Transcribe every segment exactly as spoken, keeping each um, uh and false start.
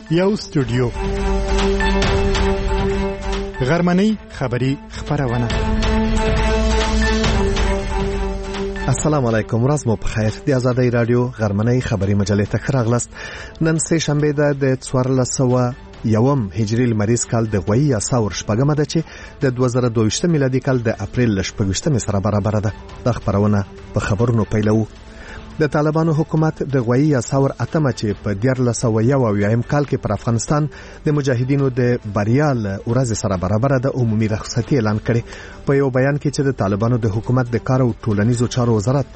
یو استودیو غرمنۍ خبری خبرونه. السلام علیکم، ورځ مو په خیر. د آزادۍ رادیو غرمنۍ خبری مجلې ته راغلاست. نن سه شنبه ده د څوارلس سوه یوم هجری لمریز کال د غوي یا ساور شپږمه ده چې د دوه زره دوه ویشت میلادي کال د اپریل شپږویشتمې سره برابر ده. د خبرونه په خبرونو پیلو. د طالبانو حکومت د غوي یا ساور اتمه چې په دیارلس سوه یو اویایم کال کې پر افغانستان د مجاهدینو د بریا له ورځې سره برابر ده عمومي رخصتي اعلان کړي. په یو بیان کې چې د طالبانو د حکومت د کار او ټولنیزو چارو وزارت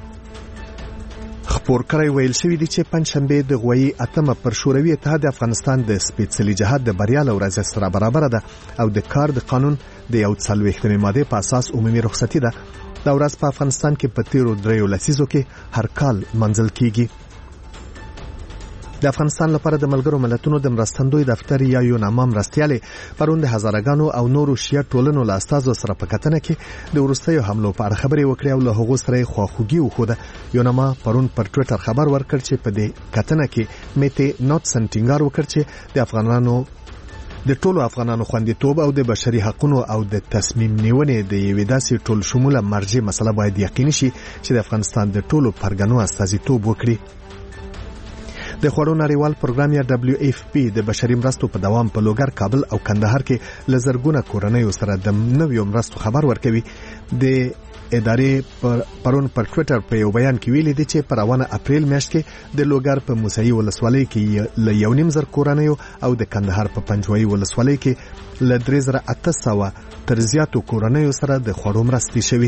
خبر کړی ویل شوی دی چې پنځشنبه د غوي اتمه پر شوروي اتحاد افغانستان د سپېڅلي جهاد د بریا له ورځې سره برابر ده او د کار د قانون د یو څلوېښتمې ماده په اساس عمومي رخصتي ده. دا ورځ په افغانستان کې په تیرو دریو لسیزو کې هر کال منځل کیږي. د افغانستان لپاره د ملګرو ملتونو د مرستندوی دفتر یا یوناما مرستیالې پرون د هزارګانو او نورو شیعه ټولنو له استازو سره په کتنه کې د وروستیو حملو په اړه خبرې وکړې او له هغو سره خواخوږي وښوده. یوناما پرون پر ټویټر خبر ورکړ چې په دې کتنه کې میته نوټسن ټینګار وکړ چې د افغانانو د ټولو افغانانو خوندیتوب او د بشري حقوقو او د تصمیم نیونې د یوې داسې ټول شموله مرجع مسله باید یقیني شي چې د افغانستان د ټولو پرګنو استازیتوب وکړي. د خوړو نړیوال پروګرام یا دبليو اف پی د بشري مرستو په دوام په لوګر، کابل او کندهار کې لزرګونه کورنۍ سره د نویو مرستو خبر ورکوي. د ادارې پر پرون پر ټویټر په یو بیان کې ویلي دي چې پر روانه اپریل میاشت کې د لوګر په موسهي ولسوالۍ کې ل یو نیم زر کورنۍ او د کندهار په پنجوایي ولسوالۍ کې ل درې زره اته سوه تر زیاتو کورنۍ سره د خوړو مرستې شوي.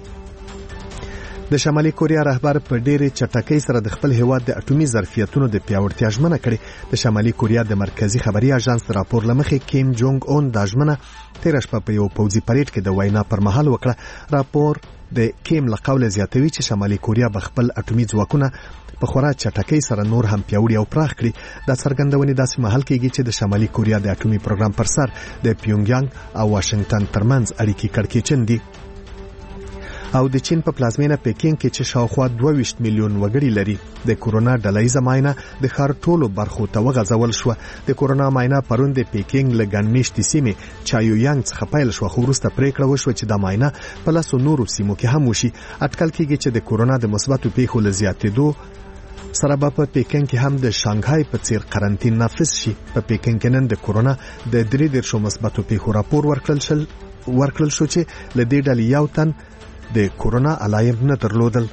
د شمالي کوریا رهبر په ډېرې چټکۍ سره د خپل هیواد د اټومي ظرفیتونو د پیاوړتیا ژمنه کړې. د شمالي کوریا د مرکزی خبري اژانس راپور لمخې کیم جونګ اون د ژمنه تیر شپه په یو پوځي پریډ کې د وینا پر مهال وکړه. راپور د کیم له قوله زیاتوي چې شمالي کوریا به خپل اټومي ځواکونه په خورا چټکۍ سره نور هم پیاوړي او پراخ کړي. دا څرګندونې داسې مهال کېږي چې د شمالي کوریا د اټومي پروګرام پر سر د پیونګیانګ او واشنگټن ترمنځ اړیکې کړکېچن دي. او د چین په پلازمینه پکین کې چې شاوخوا دوه ویشت میلیون وګړي لري د کورونا ډلهیزه معاینه د ښار ټولو برخو ته وغځول شوه. د کورونا معاینه پرون د پکین له ګڼمېشتې سیمې چایویانګ څخه پیل شوه، خو وروسته پریکړه وشوه چې دا معاینه په لسو نورو سیمو کې هم وشي. اټکل کېږي چې د کورونا د مثبتو پیښو له زیاتېدو سره به په پکین کې هم د شانګهای په څیر قرنطین نافذ شي. په پکین کې نن د کورونا د درې دېرشو مثبتو پیښو راپور ورکړل شل ورکړل شو چې له دې ډلې یو تن د کورونا علایم نه درلودل.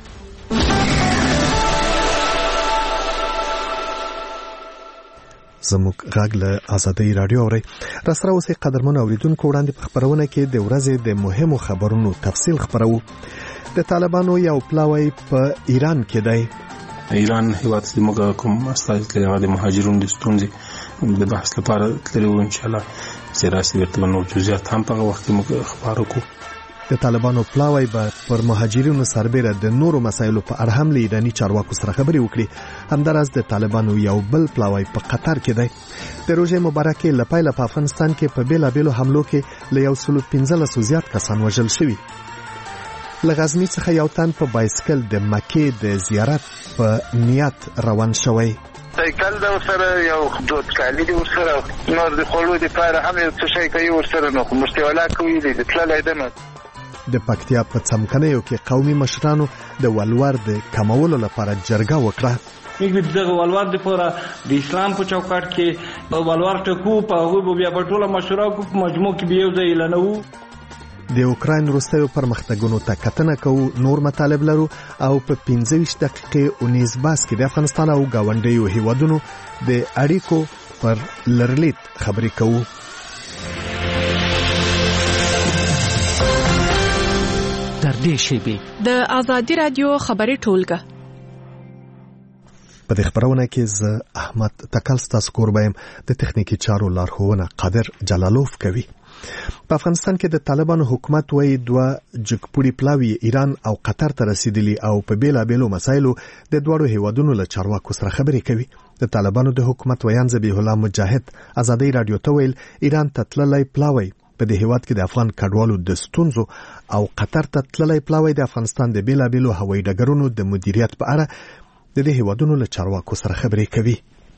زموږ غږ له آزادۍ رادیو اوري. را سره اوسې قدرمن اوریدونکو وړاندې په خبرونه کې د ورځې د مهمو خبرونو تفصیل خبرو. د طالبانو یو پلاوی په ایران کې دی. ایران هیواد د موږ کوم استازي لري د مهاجرونو د ستونزې د بحث لپاره تللی و. ان شاء الله سیراسي ورته نو جزئیات هم په وخت کې موږ خبرو کوو. د طالبانو پلاوی به پر مهاجرینو سربېره د نورو مسایلو په اړه هم له ایراني چارواکو سره خبرې وکړي. همداراز د طالبانو یو بل پلاوی په قطر کې دی. د روژې مبارکې له پیله په افغانستان کې په بیلابیلو حملو کې له یو سلو پنځلسو زیات کسان وژل شوي. له غزني څخه یو تن په بایسکل د مکې د زیارت په نیت روان شوی. سایکل دا ورسره یو دود کالی دی ورسره نور د خوړو دپاره هم یو څه شی کوي ورسره نو خو مشتیوالا کوي دی تللی ده. د پکتیا په څمکنیو کې قومي مشرانو د ولور د کمولو لپاره جرګه وکړه. موږ د ولور لپاره د اسلام په چوکاټ کې ولور ټکو په هغه بیا په ټوله مشوره کو په مجموع کې به یو ځای اعلانو. د اوکراین وروستیو پرمختګونو ته کتنه کوو. نور مطالب لرو او په پنځه ویشت دقیقې اونیز باس کې د افغانستان او ګاونډیو هیوادونو د اړیکو پر لرلید خبرې کوو. در دې شیبې د آزادۍ رادیو خبري ټولګه. په دې خبرونه کې زه احمد تکل ستاسو کوربایم. د تخنیکی چارو لارښوونه قادر جلالوف کوي. په افغانستان کې د طالبانو حکومت وایي دوه جګپوړي پلاوی ایران او قطر ته رسیدلی او په بیلابیلو مسایلو د دوړو هیوادونو له چارواکو سره خبرې کوي. د طالبانو د حکومت ویان ذبیح الله مجاهد آزادۍ رادیو ته ویل ایران ته تللی پلاوی په دې هیواد کې د افغان کډوالو د ستونزو او قطر ته تللی پلاوی د افغانستان د بیلابیلو هوایي ډګرونو د مدیریت په اړه د دې هیوادونو له چارواکو سره خبرې کوي.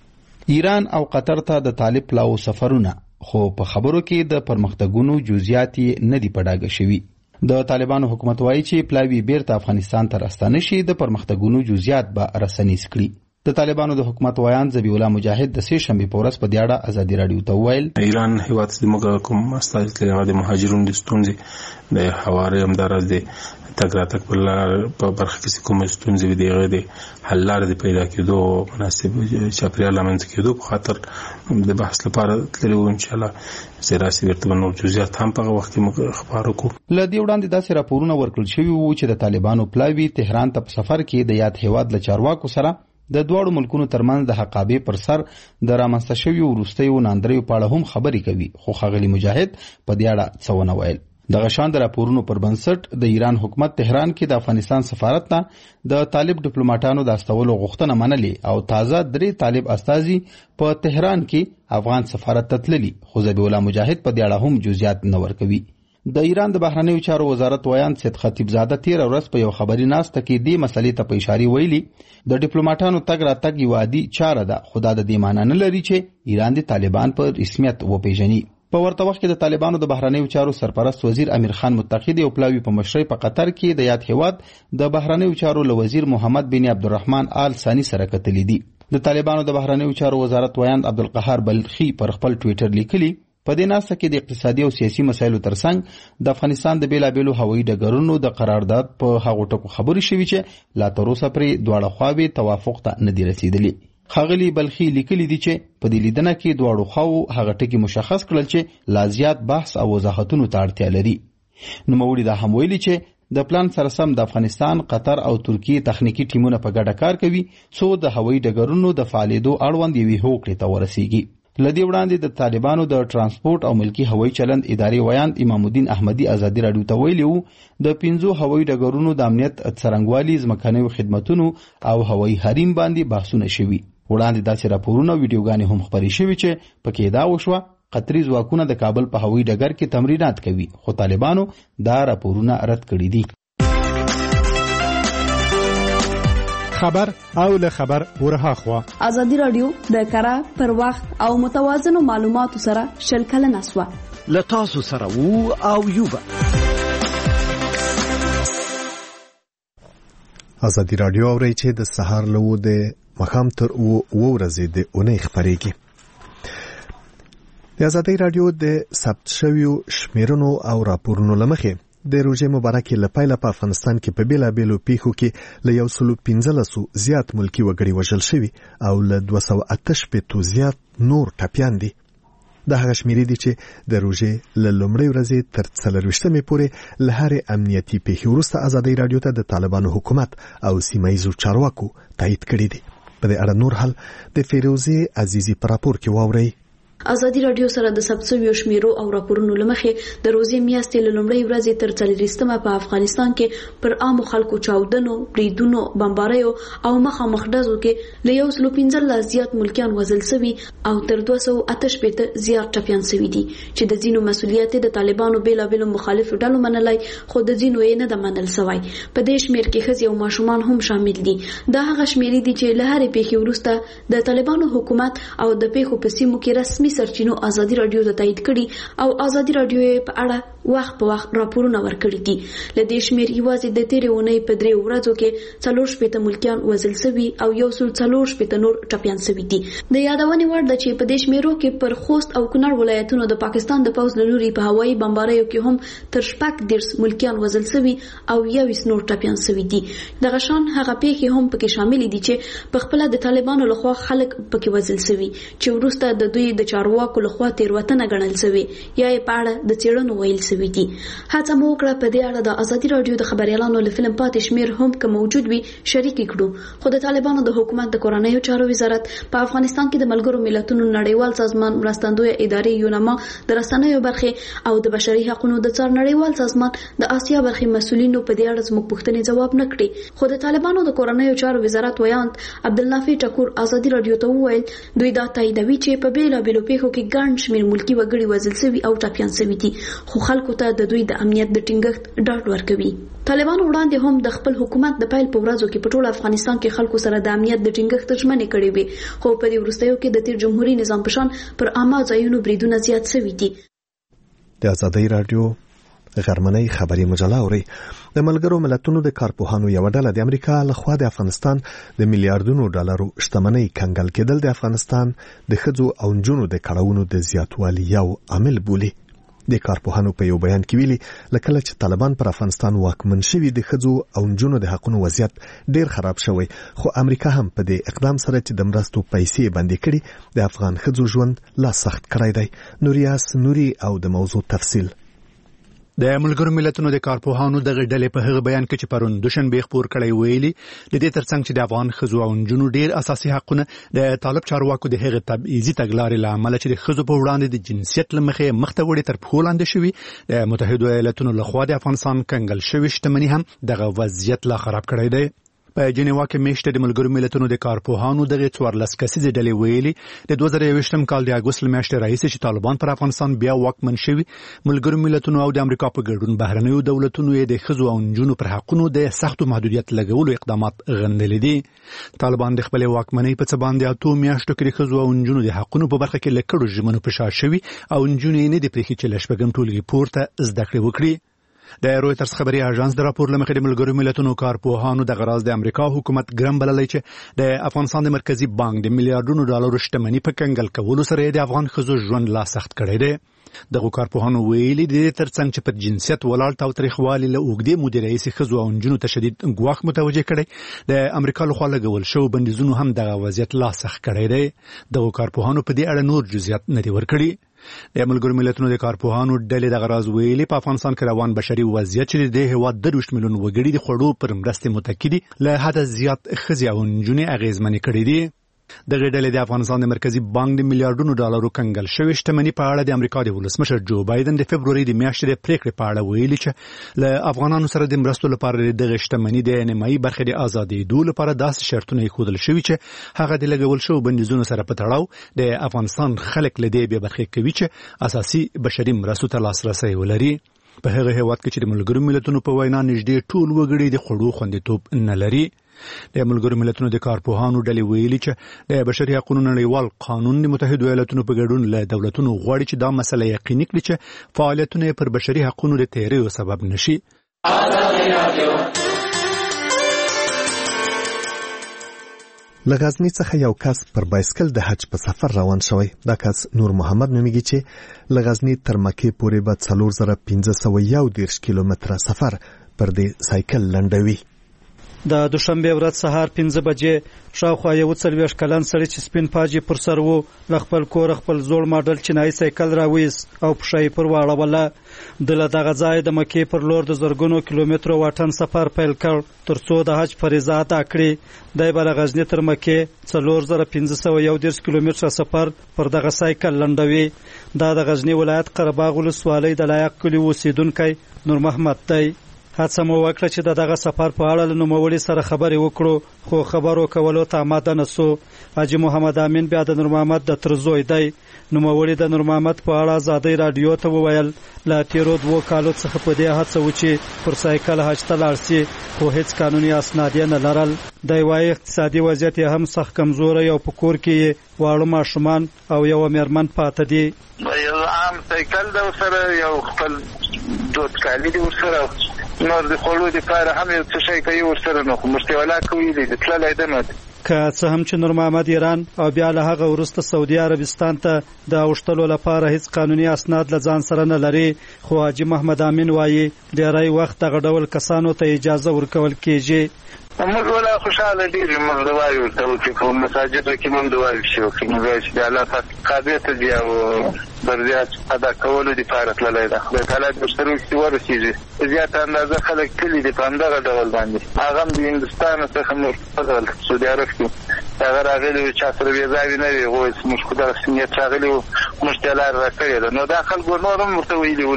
ایران او قطر ته د طالب پلاو سفرونه خو په خبرو کې د پرمختګونو جزئیات نه دي پډاګه شوي. د طالبانو حکومت وایي چې پلاوی بیرته افغانستان ته راستانه شي د پرمختګونو جزئیات به رسنیز کړي. د طالبانو د حکومت ویان ذبیح الله مجاهد د سې شنبې په ورځ په دې اړه ازادي راډیو ته وویل ایران هیواد زموږ کوم استازي د مهاجرونو د ستونزې د حواره همدارس د تګ راتګ په لار په برخه کې کوم ستونزې دي هغه د حل لارې د پیدا کېدو مناسب چاپیریال رامنځته کېدو په خاطر د بحث لپاره تللی وو. انشاءالله سراسي ورته نور جزئیات هم په وخت کې خبرو کو. له دې وړاندې داسې راپورونه ورکړل شوي وو چې د طالبانو پلاوی تهران ته په سفر کې د یاد هیواد له چارواکو سره د دواړو ملکونو ترمنځ د حقابې پر سر د رامنځته شویو وروستیو ناندریو په اړه هم خبرې کوي، خو ښاغلي مجاهد په دې اړه څه ونه ویل. دغه شان د راپورونو پر بنسټ د ایران حکومت تهران کې د افغانستان سفارت ته د طالب ډیپلوماټانو د استولو غوښتنه منلې او تازه درې طالب استازي په تهران کې افغان سفارت ته تللي، خو ذبیح الله مجاهد په دې اړه هم جزئیات نه ورکوي. د ایران د بهرنیو چارو وزارت ویان سید خطیب زاده تیر ورځ په یو خبري ناسته کې دې مسلې ته په اشاره ویلي د ډیپلوماټانو تګ راتګ یو عادي چاره ده، خو دا د دې معنی نه لري چې ایران د طالبان په رسمیت وپیژني. په ورته وخت کې د طالبانو د بهرنیو چارو سرپرست وزیر امیر خان متقی د پلاوی په مشرۍ په قطر کې د یاد هیواد د بهرنیو چارو له وزیر محمد بن عبدالرحمن آل ثانی سره کتلې دي. د طالبانو د بهرنیو چارو وزارت ویان عبدالقهار بلخی پر خپل ټویټر لیکلي په دې ناسته کې د اقتصادي او سیاسي مسایلو ترڅنګ د افغانستان د بیلابیلو هوایي ډګرونو د قرارداد په هغو ټکو خبرې شوي چې لا تر اوسه پرې دواړه خواوې توافق ته نه دي رسیدلي. ښاغلي بلخي لیکلي دي چې په دې لیدنه کې دواړو خواو هغه ټکي مشخص کړل چې لا زیات بحث او وضاحتونو ته اړتیا لري. نوموړي دا هم ویلي چې د پلان سره سم د افغانستان، قطر او ترکیې تخنیکی ټیمونه په ګډه کار کوي څو د هوایي ډګرونو د فعالیدو اړوند یوې هوکړې ته ورسیږي. لدې وړاندې د طالبانو د ترانسپورت او ملکی هوایي چلند ادارې ویان امام الدین احمدی ازادي راډیو ته ویلي وو د پنځو هوایي ډګرونو د امنیت څرنګوالي، ځمکنیو خدمتونو او هوایي حریم باندې بحثونه شوي. وړاندې داسې راپورونه ویډیوګانې هم خپرې شوي چې پکې دا وشوه قطري ځواکونه د کابل په هوایي ډګر کې تمرینات کوي، خو طالبانو دا راپورونه رد کړي دي. خبر او له خبر ورها خوا ازادي رادیو د کره پر وخت او متوازنو معلوماتو سره شلکله نسوه له تاسو سره وو او یوبه. ازادي رادیو اوري چې د سهار له د مخام تر و ورځې د اونۍ خبرېږي. د ازادي رادیو د ثبت شویو شمیرونو او راپورونو لمخې د روزې مبارکې لپاره په افغانستان کې په بیلابیلو پیښو کې له یو سلو پنځلسو زیات ملکی وګړي وژل شوي او له دوه سوه اته شپېتو زیات نور ټپیان دي. د هغه شمیرې دي چې د روزې له لومړۍ ورځې تر څلرویشتمې پورې له هرې امنیتي پیښې وروسته ازادي رادیو ته د طالبانو حکومت او سیمه ییزو چارواکو تایید کړي دي. په دې اړه نور حل د فیروزه عزیزی پر راپور کې واورئ. ازادي رادیو سره د ثبت شویو شمیرو او راپورونو لمخې د روزې میاشتې له لومړۍ ورځې تر څلوېښتمه په افغانستان کې پر عامو خلکو چاودنو، بریدونو، بمباریو او مخامخ ډزو کې له یو سلو پنځلس زیات ملکیان وژل شوي او تر دوه سوه اته شپېته زیات ټپیان شوي دي چې د ځینو مسؤلیت د طالبانو بیلابیلو مخالفو ډلو منلای، خو د ځینو یې نه د منل شوی. په دې شمیر کې ښځې او ماشومان هم شامل دي. دا هغه شمیرې دي چې له هرې پیښې وروسته د طالبانو حکومت او د پیښو په سیمو کې رسمي سرچینو ازادي رادیو ته تایید کړي او ازادي رادیو په اړه وخت په وخت راپورونه ورکړي دي. له دې شمیر یوازې د تیرې اونۍ په درې ورځو کې څلور شپېته ملکیان وژل شوي او یو سل څلور شپېته نور ټپیان شوي دي. د یادونې وړ ده چې په دې شمیرو کې پر خوست او کونړ ولایتونو د پاکستان د پوځ له لوري په هوایي بمباریو کې هم تر شپږ دېرش ملکیان وژل شوي او یویشت نور ټپیان شوي دي. دغه شان هغه پیښې هم پکې شامل دي چې په خپل د طالبانو لخوا خلک پکې وژل شوي چې وروسته د دوی د چارواکو لخوا تیروتنه ګڼل شوې یا یې په اړه د څېړنو ویل شوي دي. هڅه مو وکړه په دې اړه د ازادي رادیو د خبريالانو له فلم پاتې شمیر هم که موجود وي شریک کړو، خو د طالبانو د حکومت د کورنیو چارو وزارت په افغانستان کې د ملګرو ملتونو نړیوال سازمان مرستندویه ادارې یونما د رسنیو برخې او د بشري حقوقو د څار نړیوال سازمان د آسیا برخې مسؤلینو په دې اړه زموږ پوښتنې جواب نه کړي، خو د طالبانو د کورنیو چارو وزارت ویاند عبدالنافع ټکور ازادي رادیو ته وویل دوی دا تاییدوي چې په بیلابیلو پیښو کې ګڼ شمېر ملکی وګړي وژل شوي او ټپیان شوي دي، خو خلکو ته د دوی د امنیت د ټینګښت ډاډ ورکوي. طالبانو وړاندې هم د خپل حکومت د پیل په ورځو کې په ټول افغانستان کې خلکو سره د امنیت د ټینګښت ژمنې کړې وې، خو په دې وروستیو کې د تیر جمهوریت نظام په شان پر عامه ځایونو بریدونه زیات شوي دي. د ازادۍ راډیو غرمنۍ خبري مجله اوري. د ملګرو ملتونو د کارپوهانو یو ډله د امریکا لخوا د افغانستان د میلیارډونو ډالرو شتمنۍ کنګل کېدل د افغانستان د ښځو او نجونو د کړاوونو د زیاتوالي یو عامل بولي. د کارپوهانو په یو بیان کې ویلي لکه چې طالبان پر افغانستان واکمن شوي د ښځو او نجونو د حقوقو وضعیت ډیر خراب شوی، خو امریکا هم په دې اقدام سره چې د مرستو پیسې بندي کړي د افغان ښځو ژوند لا سخت کړی دی. نوریاس نوري او د موضوع تفصیل. د ملګرو ملتونو د کارپوهانو دغه ډلې په هغه بیان کې چې پرون دوشنبه خبر کړی ویلي د دې ترڅنګ چې د افغان ښځو او نجونو ډیر اساسي حقونه د طالب چارواکو د هغه تبعیضي تګلارې لامل چې د ښځو په وړاندې د جنسیت لمخې مخته وړي تر پښو لاندې شوي، د متحده ایالاتونو لخوا د افغانستان کنګل شوی شتمنۍ هم دغه وضعیت لا خراب کړی دی. په جنیوا کې میشته د ملګرو ملتونو د کارپوهانو دغه څوارلس کسیزې ډلې ویلي د دوه زره یوویشتم کال د اګوست میاشتې راهیسې چې طالبان پر افغانستان بیا واکمن شوي، ملګرو ملتونو او د امریکا په ګډون بهرنیو دولتونو یې د ښځو او نجونو پر حقونو د سختو محدودیت لګولو اقدامات غندلي دي. طالبان د خپل واکمنۍ په څه باندې اته میاشتو کې د ښځو او نجونو د حقونو په برخه کې لکړو ژمنو په شا شوي او نجونې نه د پریخي چې لشپږم ټولګي پورته زده کړې وکړي. د رويټرز خبري اژانس د راپور لمخې د ملګرو ملتونو کارپوهانو د غراز د امریکا حکومت ګرم بللی چې د افغانستان د مرکزی بانک د میلیارډونو ډالرو شتمنۍ په کنګل کولو سره د افغان ښځو ژوند لا سخت کړی دی. دغه کارپوهانو ویلي د ترڅنګ چې په جنسیت ولاړ تاوتریخوالي له اوږدې مودې راهیسې ښځو او نجونو ته شدید ګواښ متوجه کړی، د امریکا لخوا لګول شوي بندیزونو هم دغه وضعیت لا سخت کړی دی. دغه کارپوهانو په دې اړه نور جزئیات نه دي ورکړي. د ملګرو ملتونو د کارپوهانو ډلې د غراز ویلي په افغانستان کې روان بشري وضعیت چې د هیواد درویشت میلیون وګړي د خوړو پر مرستې متکی دي له حد زیات ښځې او نجونې اغیزمنې کړي دي. دغه ډلې د افغانستان د مرکزی بانک د میلیارډونو ډالرو کنګل شوی شتمنۍ په اړه د امریکا د ولسمشر جو بایدن د فبروري د میاشتې د پریکړې په اړه ویلي چې له افغانانو سره د مرستو لپاره دغه شتمنۍ د نیمایي برخې د ازادي دول لپاره داسې شرطونه خودل شوی چې هغه د لګول شو بندیزونو سره په تړاو د افغانستان خلک له دې به برخې کوي چې اساسي بشري مرستو ته لاسرسي ولري. په هغه هیواد کې چې د ملګرو ملتونو په وینا نږدې ټول وګړي د خوړو خوندیتوب نه لري. د ملګرو ملتونو د کارپوهانو ډلې ویلي چې د بشري حقوقو نړیوال قانون د متحده ایالاتونو په ګډون له دولتونو غواړي چې دا مسله یقیني کړي چې فعالیتونه پر بشري حقوقو د تیریو سبب نشي. لغزنی څخه یو کس پر بایسکل د حج په سفر روان شوی. دا کس نور محمد نومیږي چې لغزنی تر مکې پورې به څلور زره پنځه سوه یو دېرش کیلومتره سفر پر دې سایکل لنډوي. د دوشنبه ورځ سهار پنځه بجې شاوخوا یو څلوېښت کلن سړی چې سپین پاجي پر سر وو له خپل کور خپل زوړ ماډل چینایي سایکل راوېست او پښه یې پر واړوله. د له دغه ځای د مکې پر لور د زرګونو کیلومترو واټن سفر پیل کړ تر څو د حج فریضه ادا کړي. دی به له غزني تر مکې څلور زره پنځه سوه یو دېرش کیلومتره سفر پر دغه سایکل لنډوي. دا د غزني ولایت قرهباغ ولسوالۍ د لایق کلي اوسیدونکی نور محمد دی. هڅه مو وکړه چې د دغه سفر په اړه له نوموړي سره خبرې وکړو، خو خبرو کولو ته آماده نه سو. حاجي محمد امین بیا د نور محمد د تر زوی دی. نوموړي د نور محمد په اړه ازادۍ راډیو ته وویل له تیرو دوو کالو څخه په دې هڅه و چې پر سایکل حج ته لاړ شي، خو هیڅ قانوني اسناد یې نه لرل. دی وایي اقتصادي وضعیت یې هم سخت کمزوری او په کور کې یې واړه ماشومان او یوه میرمن پاته دي. یو عام سایکل د ورسره یو خپل دود کالي دي ورسره نور د خوړو دپاره هم یو څه شی کوي ورسره، نو خو مشتي ولا کوي دی تللی ده نه. که څه هم چې نور محمد ایران او بیا له هغه وروسته سعودي عربستان ته د اوښتلو لپاره هیڅ قانوني اسناد له ځان سره نه لري، خو حاجي محمد امین وایي ډېری وخت دغه ډول کسانو ته اجازه ورکول کېږي. موږ ولا خوشحاله دي موږ دعای ورته چې په مساجدو کې موږ دعای شو چې موږ چې الله پاک قادر ته دی او برزیات ادا کولو لپاره تللی ده. خدای تعالی د مشترک چې ورسېږي زیات اندازه خلک کلي دي په همدغه ډول باندې. هغه هم د هندوستان څخه موږ فضل سعودي عرب کې هغه راغلي وو چا سره ویزاوي نه وي، غوی موږ خو دغه سنیت راغلي وو موږ ته لار راکړې ده. نو دا خلکو نور هم ورته ویلي ولو.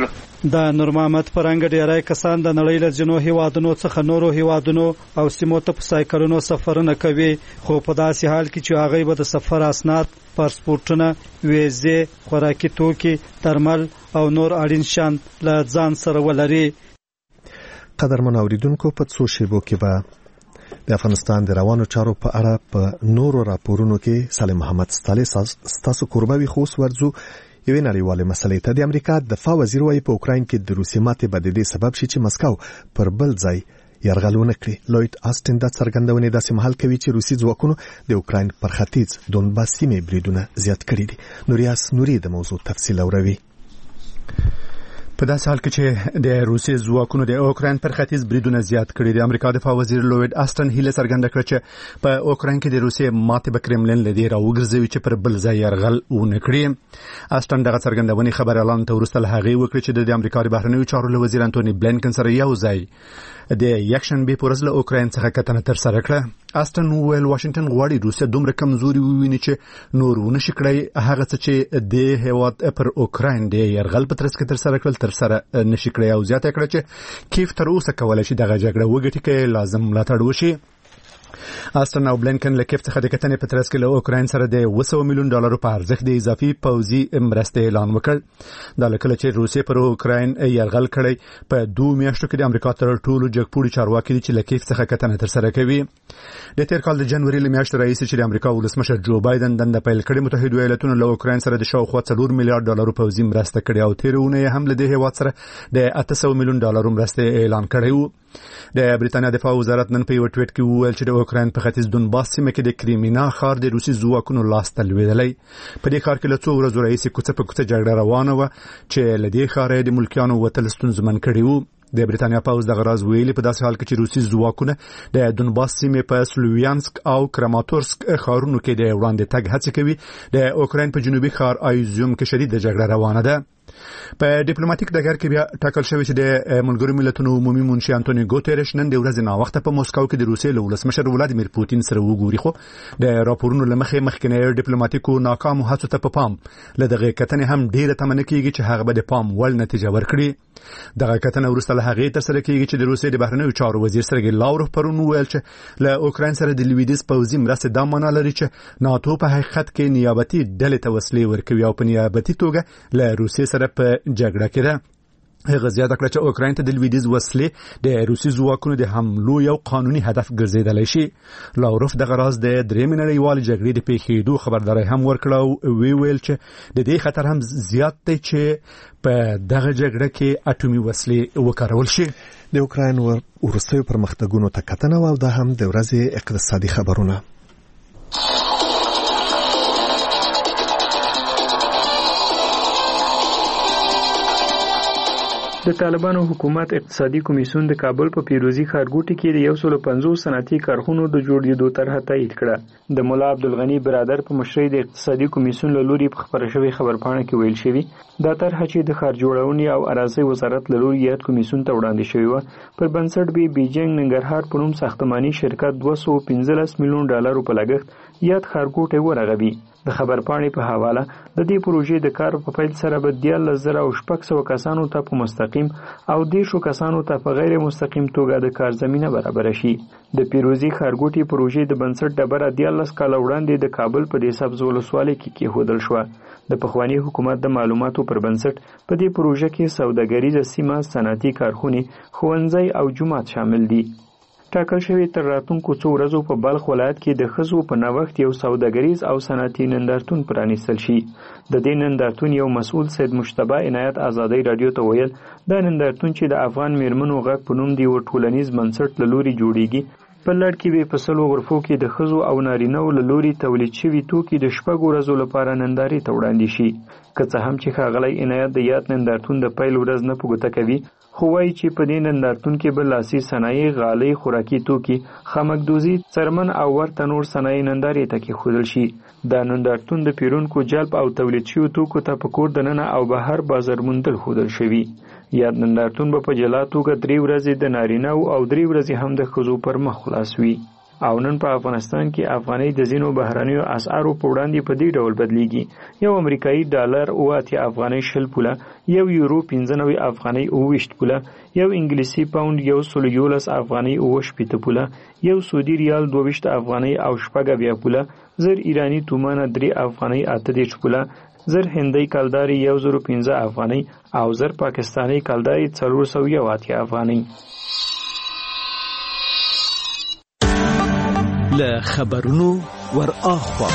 د نور محمد پرنګ ډیری کسان د نړۍ له ځینو هیوادونو څخه نورو هیوادونو او سیمو ته په سایکلونو سفرونه کوي، خو په داسې حال کې چې هغوی به د سفر اسناد، پاسپورټونه، ویزې، خوراکي توکي، درمل او نور اړین شیان له ځان سره ولري. قدرمن اوریدونکو، په څو شیبو کې به د افغانستان د روانو چارو په اړه په نورو راپورونو کې سالم محمد ستالي ستاسو کوربوي خوس ورځو یوې نړیوالې مسلې ته. د امریکا دفاع وزیر وايي په اوکراین کې د روسي ماتې به د دې سبب شي چې مسکو پر بل ځای یرغلونه کړي. لوید آسټن دا څرګندونې داسې مهال کوي چې روسي ځواکونو د اوکراین پر ختیځ دونباس سیمې بریدونه زیات کړي دي. نوریاس نوري د موضوع تفصیل اوروي. په داسې حال کې چې د روسي ځواکونو د اوکراین پر ختیځ بریدونه زیات کړي دي، امریکا دفاع وزیر لوید آسټن هیله څرګنده کړه چې په اوکراین کې د روسي ماتې به کرملین لدی راوګرځوي چې پر بل ځای یرغل ونه کړي. آسټن دغه څرګندونې خبر اعلان ته وروسته له هغې وکړه چې د امریکا د بهرنیو چارو له وزیر انټونی بلینکن سره یو ځای د یکشنبه په ورځ له اوکراین څخه کتنه تر سره کړه. آسټن وویل واشنگټن غواړي روسیا دومره کمزوري وویني چې نور ونه شي کړی هغه څه چې د هیواد پر اوکراین د یرغل په ترڅ کې تر سره کړل تر سره نشي کړی، او زیاته کړه چې کیف تر اوسه کولای شي دغه جګړه وګټي کې لازم ملاتړ وشي. آسټن او بلینکن له کیف څخه د کتنې په ترڅ کې له اوکراین سره د اوه سوه میلیون ډالرو په ارزښت د اضافي پوځي مرستې اعلان وکړ. دا لکه چې روسیې پر اوکراین یرغل کړی په دوه میاشتو کې د امریکا تر ټولو جګپوړي چارواکي دي چې له کیف څخه کتنه تر سره کوي. د تیر کال د جنوري له میاشتې راهیسې چې د امریکا ولسمشر جو بایدن دنده پیل کړې، متحده ایالاتونو له اوکراین سره د شاوخوا څلور میلیارډ ډالرو پوځي مرسته کړې او تیر اونۍ هم له دې هیواد سره د اته سوه میلیون ډالرو مرستې اعلان کړی و. د بریتانیا دفاع وزارت نن په یو ټویټ کې وویل چې د اوکراین په ختیځ دونباس سیمه کې د کریمینا ښار د روسي ځواکونو لاس ته لوېدلی. په دې ښار کې له څو ورځو راهیسې کوڅه په کوڅه جګړه روانه وه چې له دې ښاره د ملکیانو وتل ستونزمن کړي وو. د بریتانیا پوځ دغه راز ویلي په داسې حال کې چې روسي ځواکونه د دونباس سیمې په سلوویانسک او کراماتورسک ښارونو کې د وړاندې تګ هڅې کوي. د اوکراین په جنوبي ښار آیزوم کې شدید جګړه روانه ده. په ډیپلوماټیک ډګر کې بیا ټاکل شوی چې د ملګرو ملتونو عمومي منشي انټونی ګوتریش نن د ورځې ناوخته په موسکو کې د روسیې له ولسمشر ولادیمیر پوتین سره وګوري، خو د راپورونو له مخې مخکنی ډیپلوماټیکو ناکامو هڅو ته په پام له دغه کتنې هم ډیره تمنه کیږي چې هغه به د پام وړ نتیجه ورکړي. دغه کتنه وروسته له هغې تر سره کیږي چې د روسیې د بهرنیو چارو وزیر سرګی لاوروف پرون وویل چې له اوکراین سره د لویدیځ پوځي مرستې دا معنا لري چې ناتو په حقیقت کې نیابتي ډلې ته وسلې ورکوي او په نیابتي توګه له روسیې سره په جګړه کې ده. هغه زیاته کړه چې اوکراین ته د لویدیځ وسلې د روسي ځواکونو د حملو یو قانوني هدف ګرځیدلی شي. لاوروف دغه راز د درېیمې نړیوالې جګړې د پیښېدو خبرداری هم ورکړه او وی ویل چې د دې خطر هم زیات دی چې په دغه جګړه کې اټومي وسلې وکارول شي. د اوکراین وروستیو پرمختګونو ته کتنه او دا هم د ورځې اقتصادي خبرونه. د طالبانو حکومت اقتصادي کمیسیون د کابل په پیروزي ښارګوټي کې د یو سل پنځوس صنعتي کارخونو د جوړېدو طرحه تایید کړه. د مولا عبدالغني برادر په مشرۍ د اقتصادي کمیسیون له لوري په خپره شوې خبرپاڼه کې ویل شوي دا طرحه چې د ښار جوړونې او اراضۍ وزارت له لوري یاد کمیسیون ته وړاندې شوې وه پر بنسټ به بیجینګ ننګرهار په نوم ساختماني شرکت دوه سوه پنځلس میلیون ډالرو په لګښت یاد ښارګوټی ورغوي. د خبرپاڼې په حواله د دې پروژې د کار په پیل سره به دیارلس زره او شپږ سوه کسانو ته په مستقیم او دیرشو کسانو ته په غیر مستقیم توګه د کار زمینه برابره شي. د پیروزي ښارګوټي پروژې د بنسټ ډبره دیارلس کاله وړاندې د کابل په دې سبز ولسوالۍ کې کېښودل شوه. د پخواني حکومت د معلوماتو پر بنسټ په دې پروژه کې سوداګریزه سیمه، صنعتي کارخونې، ښوونځی او جومات شامل دي. ټاکل شوی تر راتلونکو څو ورځو په بلخ ولایت کې د ښځو په نوښت یو سوداګریز او صنعتي نندارتون پرانیستل شي. د دې نندارتون یو مسؤل سید مجتبی عنایت ازادۍ راډیو ته ویل دا نندارتون چې د افغان میرمنو غږ په نوم د یو ټولنیز بنسټ له لوري جوړیږي په لړ کې به په سلو غرفو کې د ښځو او نارینهو له لوري تولید شوي توکي د شپږو ورځو لپاره نندارې ته وړاندې شي. که څه هم چې ښاغلی عنایت د یاد نندارتون د پیل ورځ نه په ګوته کوي، خو وایي چې په دې نندارتون کې به لاسي صنایع، غالۍ، خوراکي توکي، خامکدوزي، څرمن او ورته نور صنایع نندارې ته کېښودل شي. دا نندارتون د پیرونکو جلب او تولید شویو توکو ته په کور دننه او بهر بازار موندل ښودل شوي. یاد نندارتون به په جلا توګه درې ورځې د نارینهو او درې ورځې هم د ښځو پر مخ خلاص وي. او نن په افغانستان کې افغانۍ د ځینو بهرنیو اسعارو په وړاندې په دې ډول بدلیږي. یو امریکایي ډالر اوه اتیا افغانۍ شل پوله، یو یورو پنځه نوي افغانۍ اوه ویشت پوله، یو انګلیسي پاوند یو سل یولس افغانۍ اوه شپېته پوله، یو سعودي ریال دوه ویشت افغانۍ او شپږ اویا پوله، زر ایرانی تومانه درې افغانۍ اته دېرش پوله، زر هندۍ کلداري یو زر پنځه افغانۍ او زر پاکستاني کلداري څلور سوه یو اتیا افغانۍ. له خبرونو ور اخوا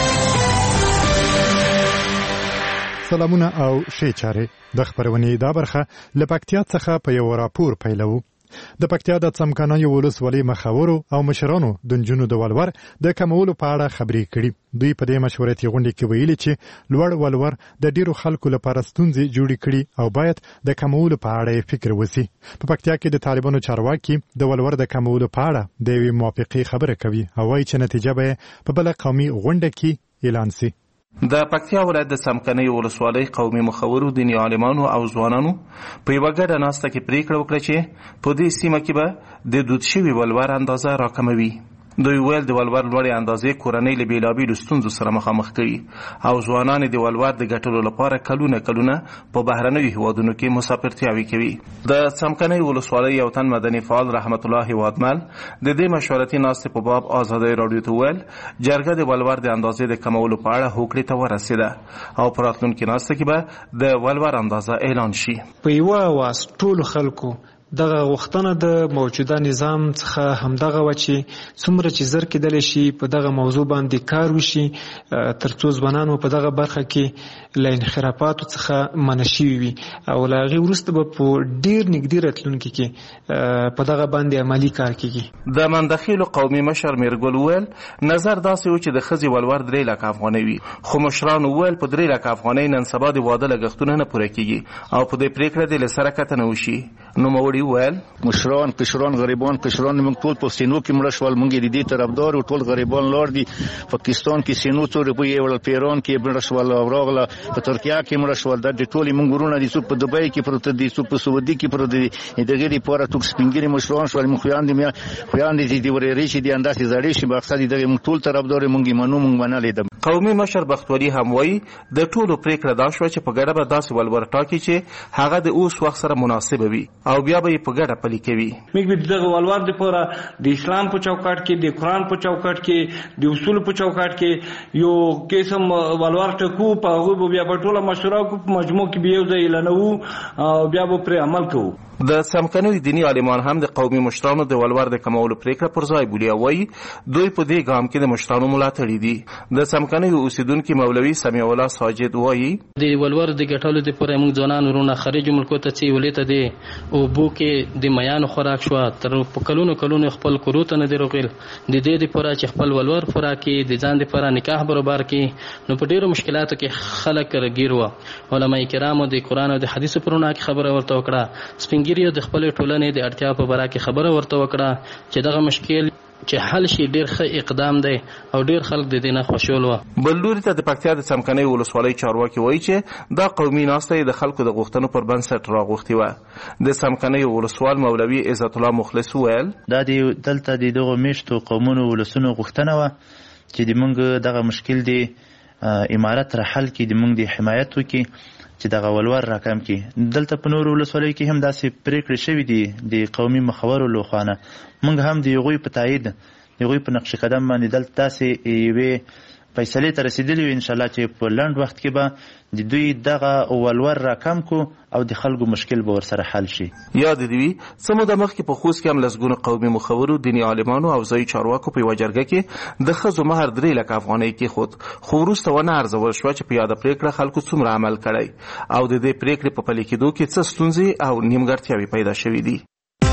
سلامونه او ښې چارې. د خبرونې دا برخه له پکتیا څخه په یو راپور پیلوو. د پکتیا د څمکنیو ولسوالۍ مخاورو او مشرانو د نجونو د ولور د کمولو په اړه خبرې کړي. دوی په دې مشورتي غونډې کې ویلي چې لوړ ولور د ډیرو خلکو لپاره ستونزې جوړې کړي او باید د کمولو په اړه فکر وسی. په پکتیا کې د طالبانو چارواکي د ولور د کمولو په اړه د یوې موافقې خبره کوي او وايي چې نتیجه به په بل قومي غونډه کې اعلان شي. د پکتیا ولایت د څمکنیو ولسوالۍ قومي مخورو دیني عالمانو او ځوانانو په یوه ګډه ناسته کې پریکړه وکړه چې په دې سیمه کې به د دود شوي ولور اندازه راکموي. دوی ویل د ولور لوړې اندازې کورنۍ له بېلابېلو ستونزو سره مخامخ کړي او ځوانان د ولور د ګټلو لپاره کلونه کلونه په بهرنیو هیوادونو کې مسافرتیاوې کوي. د څمکنیو ولسوالۍ یو تن مدني فعال رحمت الله هیوادمل د دې مشورتي ناستې په باب ازادۍ راډیو ته ویل جرګه د ولور د اندازې د کمولو په اړه هوکړې ته ورسېده او په راتلونکي ناسته کې به د ولور اندازه اعلان شي. په یوه اواز ټولو خلکو دغه غوښتنه د موجوده نظام څخه همدغه و چې څومره چې زر کېدلی شي په دغه موضوع باندې کار وشي تر څو ځوانان په دغه برخه کې له انحرافاتو څخه منع شوي وي او له هغې وروسته به په ډېر نږدې راتلونکي کې په دغه باندې عملي کار کېږي. د مندخیلو قومي مشر میرګل وویل نظر داسې و چې د ښځې ولور درې لکه افغانۍ وي، خو مشرانو وویل په درې لکه افغانۍ نن سبا د واده لګښتونه نه پوره کېږي او په دې پرېکړه دې له سره کتنه وشي. نوموړي ویل مشران کشران غریبان کشران موږ ټول په سینو کې مړه شول، موږ د دې طرفدار او ټول غریبان لاړ دي. پاکستان کې سینو څو روپۍ وړل، پیران کې مړه شول او راغله، په ترکیه کې مړه شول. د ټولې موږ ورونه دي، څوک په دبۍ کې پروت دي، څوک په سعودي کې پروت دي. دغه لپاره ټول سپینګری مشران شول. موږ خویاندې میا خویاندې دي د ورېری چې دي انداسې زړې شي مقصد دغه موږ ټول طرفدار موږ منو موږ منلې ده. قومي مشر بختوري هم وایي د ټولو پریکړه دا شوه چې په ګډه به داسې ولور ټاکي چې هغه د اوس وخت سره مناسبه وي او بیا به یې په ګډه پلي کوي. موږ به دغه ولور دپاره د اسلام په چوکاټ کې، د قرآن په چوکاټ کې، د اصولو په چوکاټ کې یو قسم ولور ټاکو، په هغوی به بیا به ټوله مشوره وکړو، په مجموع کې به یو ځای اعلانوو او بیا به پرې عمل کوو. د څمکنیو دیني عالمان هم د قومي مشرانو د ولور د کمولو پریکړه پر ځای بولي او وایي دوی په دې ګام کې د مشرانو ملاتړي دي. د څمکنیو اوسیدونکي مولوي سمیع الله ساجد وایي د ولور د ګټلو دپاره موږ ځوانان ورونه خارجو ملکو ته ځي، ولې ته د اوبو کې د میانو خوراک شوه، تر په کلونو کلونو خپل کورو ته نه دي روغېل. د دې دپاره چې خپل ولور پوره کړي، د ځان دپاره نکاح برابر کړي، نو په ډېرو مشکلاتو کې خلک رګیر وه. علما کرامو د قرآن او د حدیثو په رڼا کې خبره ورته وکړه، سپین ګیري د خپلې ټولنې د اړتیا په باره کې خبره ورته وکړه چې دغه مشکل چې حل شي ډېر ښه اقدام دی او ډېر خلک د دې نه خوشحال وه. بل لوري ته د پکتیا د څمکنیو ولسوالۍ چارواکي وایي چې دا قومي ناسته یې د خلکو د غوښتنو پر بنسټ راغوښتې وه. د څمکنیو ولسوال مولوي عزت الله مخلص وویل دا د دلته د دغو میشتو قومونو ولسونو غوښتنه وه چې د موږ دغه مشکل د امارت را حل کړي، د موږ د حمایت وکړي چې دغه ولور راکم کړي. دلته په نورو ولسوالیو کې هم داسې پریکړې شوي دي د قومي مخورو لخوا نه. موږ هم د هغوی په تایید، د هغوی په نقش قدم باندې دلته داسې یوې فیصلې ته رسېدلي وي انشاءالله چې په لنډ وخت کې به د دوی دغه ولور راکم کو او د خلکو مشکل به ورسره حل شي. یاد دې وي څه موده مخکې په خوست کې هم لسګونه قومي مخورو دیني عالمانو او ځایي چارواکو په یوه جرګه کې د ښځو مهر درې لکه افغانۍ کېښود، خو وروسته ونه ارزول شوه چې په یاده پرېکړه خلکو څومره عمل کړی او د دې پرېکړې په پلي کېدو کې څه ستونزې او نیمګړتیاوې پیدا شوي دي.